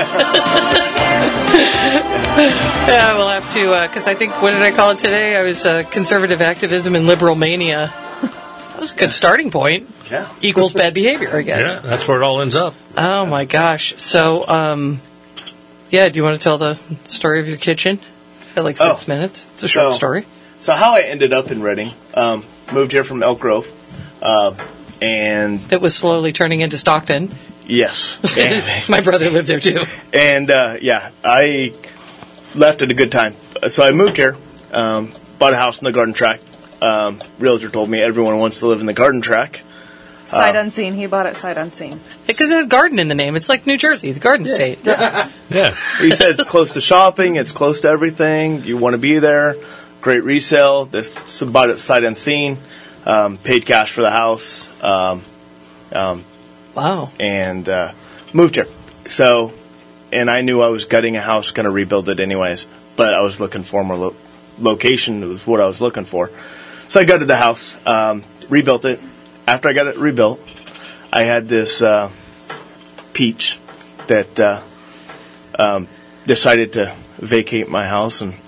Yeah, we'll have to, because I think, what did I call it today? I was uh, conservative activism and liberal mania. That was a good starting point. Yeah. Equals bad behavior, I guess. Yeah, that's where it all ends up. Oh, my gosh. So, um, yeah, do you want to tell the story of your kitchen? Got like six Oh. minutes. It's a short So- story. So how I ended up in Reading, um, moved here from Elk Grove, uh, and That was slowly turning into Stockton. yes, and, My brother lived there too. and uh, yeah, I left at a good time. So I moved here, um, bought a house in the Garden Tract. Um, realtor told me everyone wants to live in the Garden Tract. Sight unseen. He bought it sight unseen. Because there's a garden in the name. It's like New Jersey, the Garden State. Yeah. He says it's close to shopping, it's close to everything. You want to be there. Great resale. This so bought it sight unseen. Um, paid cash for the house. Um, um, Wow. and uh, moved here. So, and I knew I was gutting a house, going to rebuild it anyways. But I was looking for more lo- location. Was what I was looking for. So I gutted the house, um, rebuilt it. After I got it rebuilt, I had this uh, peach that uh, um, decided to vacate my house, and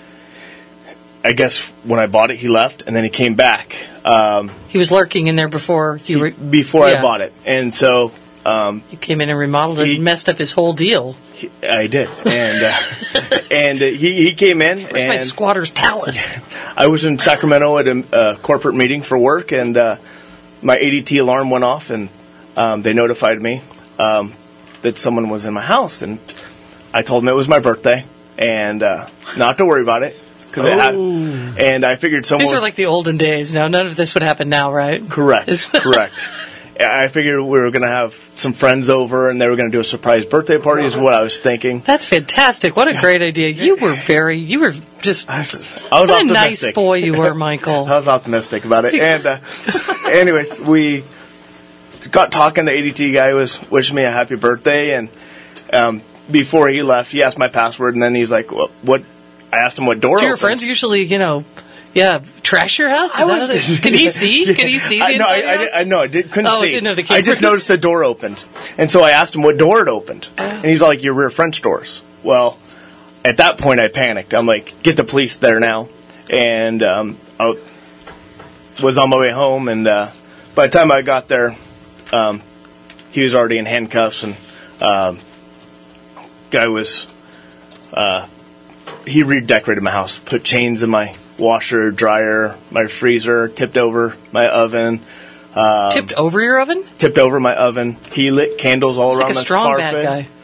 I guess when I bought it, he left, and then he came back. Um, He was lurking in there before you were, before Yeah. I bought it, and so um, you came in and remodeled it He- and messed up his whole deal. he, I did, and uh, and uh, he he came in, Where's my and squatter's palace? I was in Sacramento at a uh, corporate meeting for work, and uh, my A D T alarm went off, and um, they notified me um, that someone was in my house, and I told them it was my birthday, and uh, not to worry about it, because it had, and I figured someone. These are like the olden days. Now, none of this would happen now, right? Correct. Is- Correct. I figured we were going to have some friends over, and they were going to do a surprise birthday party. Is what I was thinking. That's fantastic. What a great idea. You were very, you were just, I was what a optimistic. nice boy you were, Michael. I was optimistic about it. And uh, anyways, we got talking. The A D T guy was wishing me a happy birthday, and um, before he left, he asked my password, and then he's like, well, "What?" I asked him what door. Do your opened. friends usually, you know, yeah, trash your house? I Is that was- how they, can he see? Can he see the I, no, inside I, of your I, house? did- I, no, I did, couldn't Oh, see. didn't have the I just cameras. noticed the door opened, and so I asked him what door it opened, and he's like, "Your rear French doors." Well, at that point, I panicked. I'm like, "Get the police there now!" And um, I was on my way home, and uh, by the time I got there, um, he was already in handcuffs, and um, guy was uh, he redecorated my house, put chains in my washer, dryer, my freezer, tipped over my oven. Um, Tipped over your oven? tipped over my oven. He lit candles all It's around like a the strong carpet. bad guy.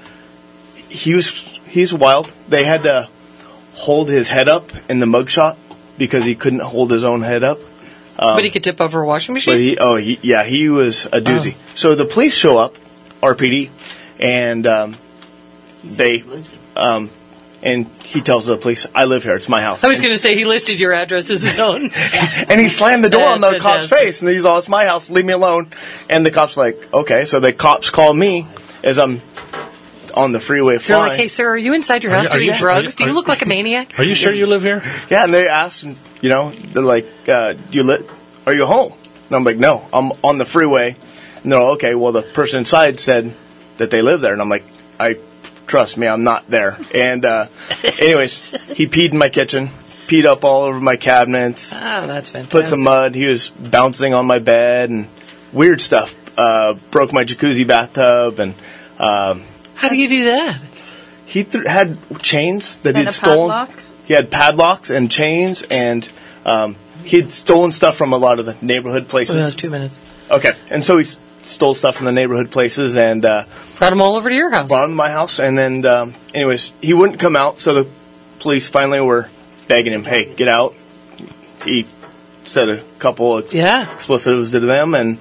He was he's wild. They had to hold his head up in the mugshot because he couldn't hold his own head up. Um, But he could tip over a washing machine? But he, oh, he, yeah, he was a doozy. Oh. So the police show up, R P D, and um, they, um, and he tells the police, "I live here. It's my house." I was going to say he listed your address as his own. And he slammed the door on the That's cop's fantastic. face, and he's all, "It's my house. Leave me alone." And the cop's like, "Okay." So the cops call me as I'm on the freeway They're flying. like, hey, sir, are you inside your Are house you- are doing you- drugs? are you- Do you look like a maniac? Are you sure you live here? Yeah, and they asked, you know, they're like, uh, "Do you li- Are you home?" And I'm like, "No, I'm on the freeway." And they're all, "Okay, well, the person inside said that they live there." And I'm like, "I trust me, I'm not there." And uh, anyways, he peed in my kitchen, peed up all over my cabinets, Oh, that's fantastic. put some mud. He was bouncing on my bed and weird stuff. Uh, broke my jacuzzi bathtub, and um, How do you do that? he th- had chains that And he'd a stolen. padlock? He had padlocks and chains, and um, he'd stolen stuff from a lot of the neighborhood Well, places. two minutes. Okay, and so he s- stole stuff from the neighborhood places and uh, Brought them all over to your house. brought them to my house. And then, um, anyways, he wouldn't come out, so the police finally were begging him, "Hey, get out." He said a couple ex- Yeah. expletives to them, and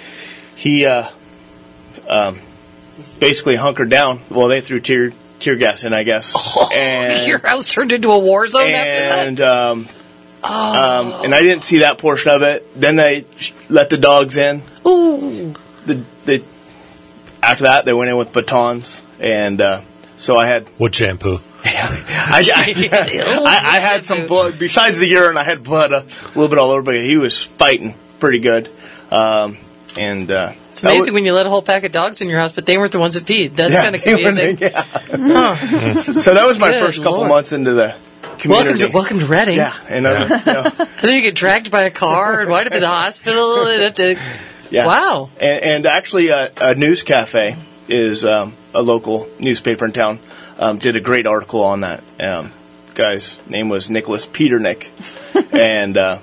he uh, um, basically hunkered down. Well, they threw tear tear gas in, I guess. and Your house turned into a war zone after that? and um, Oh. um, and I didn't see that portion of it. Then they sh- let the dogs in. Ooh. The, the after that they went in with batons, and uh, so I had Wood shampoo. I, I, I, I had some blood besides the urine. I had blood a little bit all over, but he was fighting pretty good. Um, and uh, It's amazing when you let a whole pack of dogs in your house, but they weren't the ones that peed. That's kind of confusing. Yeah. Huh. So, so that was my Good first couple Lord. months into the Welcome community. to, welcome to Reading. Yeah, and uh, you know, And then you get dragged by a car and wind up in the hospital. And have to, yeah. Wow. And, and actually, uh, a news cafe is um, a local newspaper in town. Um, did a great article on that. Um, guy's name was Nicholas Peternick, and uh,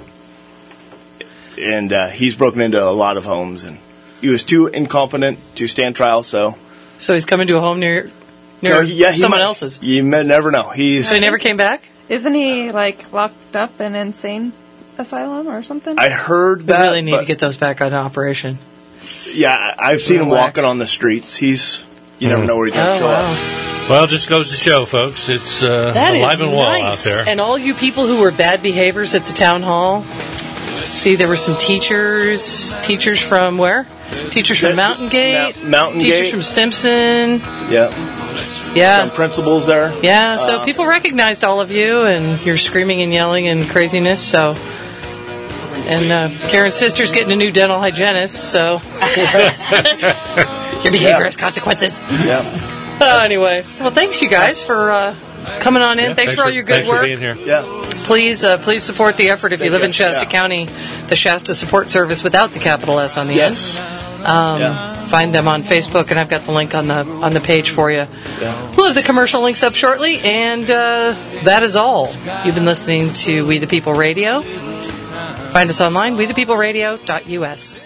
and uh, he's broken into a lot of homes, and he was too incompetent to stand trial. So, So he's coming to a home near near so he- yeah, he someone might- else's. You may never know. He's. So he never came back? Isn't he like locked up in insane asylum or something? I heard We that. really need but- to get those back on operation. Yeah, I- I've seen him Whack. walking on the streets. He's. You never Mhm. know where he's going to Oh, show wow. up. Well, it just goes to show, folks, it's uh, That alive is and well nice. out there. And all you people who were bad behaviors at the town hall, see, there were some teachers, teachers from where? Teachers from That's- Mountain Gate, Mount- Mountain teachers Gate. from Simpson. Yeah. Yeah. Some principals there. Yeah, so Uh, people recognized all of you and your screaming and yelling and craziness, so. And uh, Karen's sister's getting a new dental hygienist, so. Your behavior Yeah. has consequences. Yeah. Uh, anyway, well, thanks you guys for uh, coming on in. Yeah, thanks, for all your good thanks work. for being here. Yeah. Please, uh, please support the effort if you Thank live you. in Shasta Yeah. County, the Shasta Support Service without the capital S on the Yes. end. Um, Yeah. Find them on Facebook, and I've got the link on the on the page for you. Yeah. We'll have the commercial links up shortly, and uh, that is all. You've been listening to We the People Radio. Find us online, we the people radio dot U S.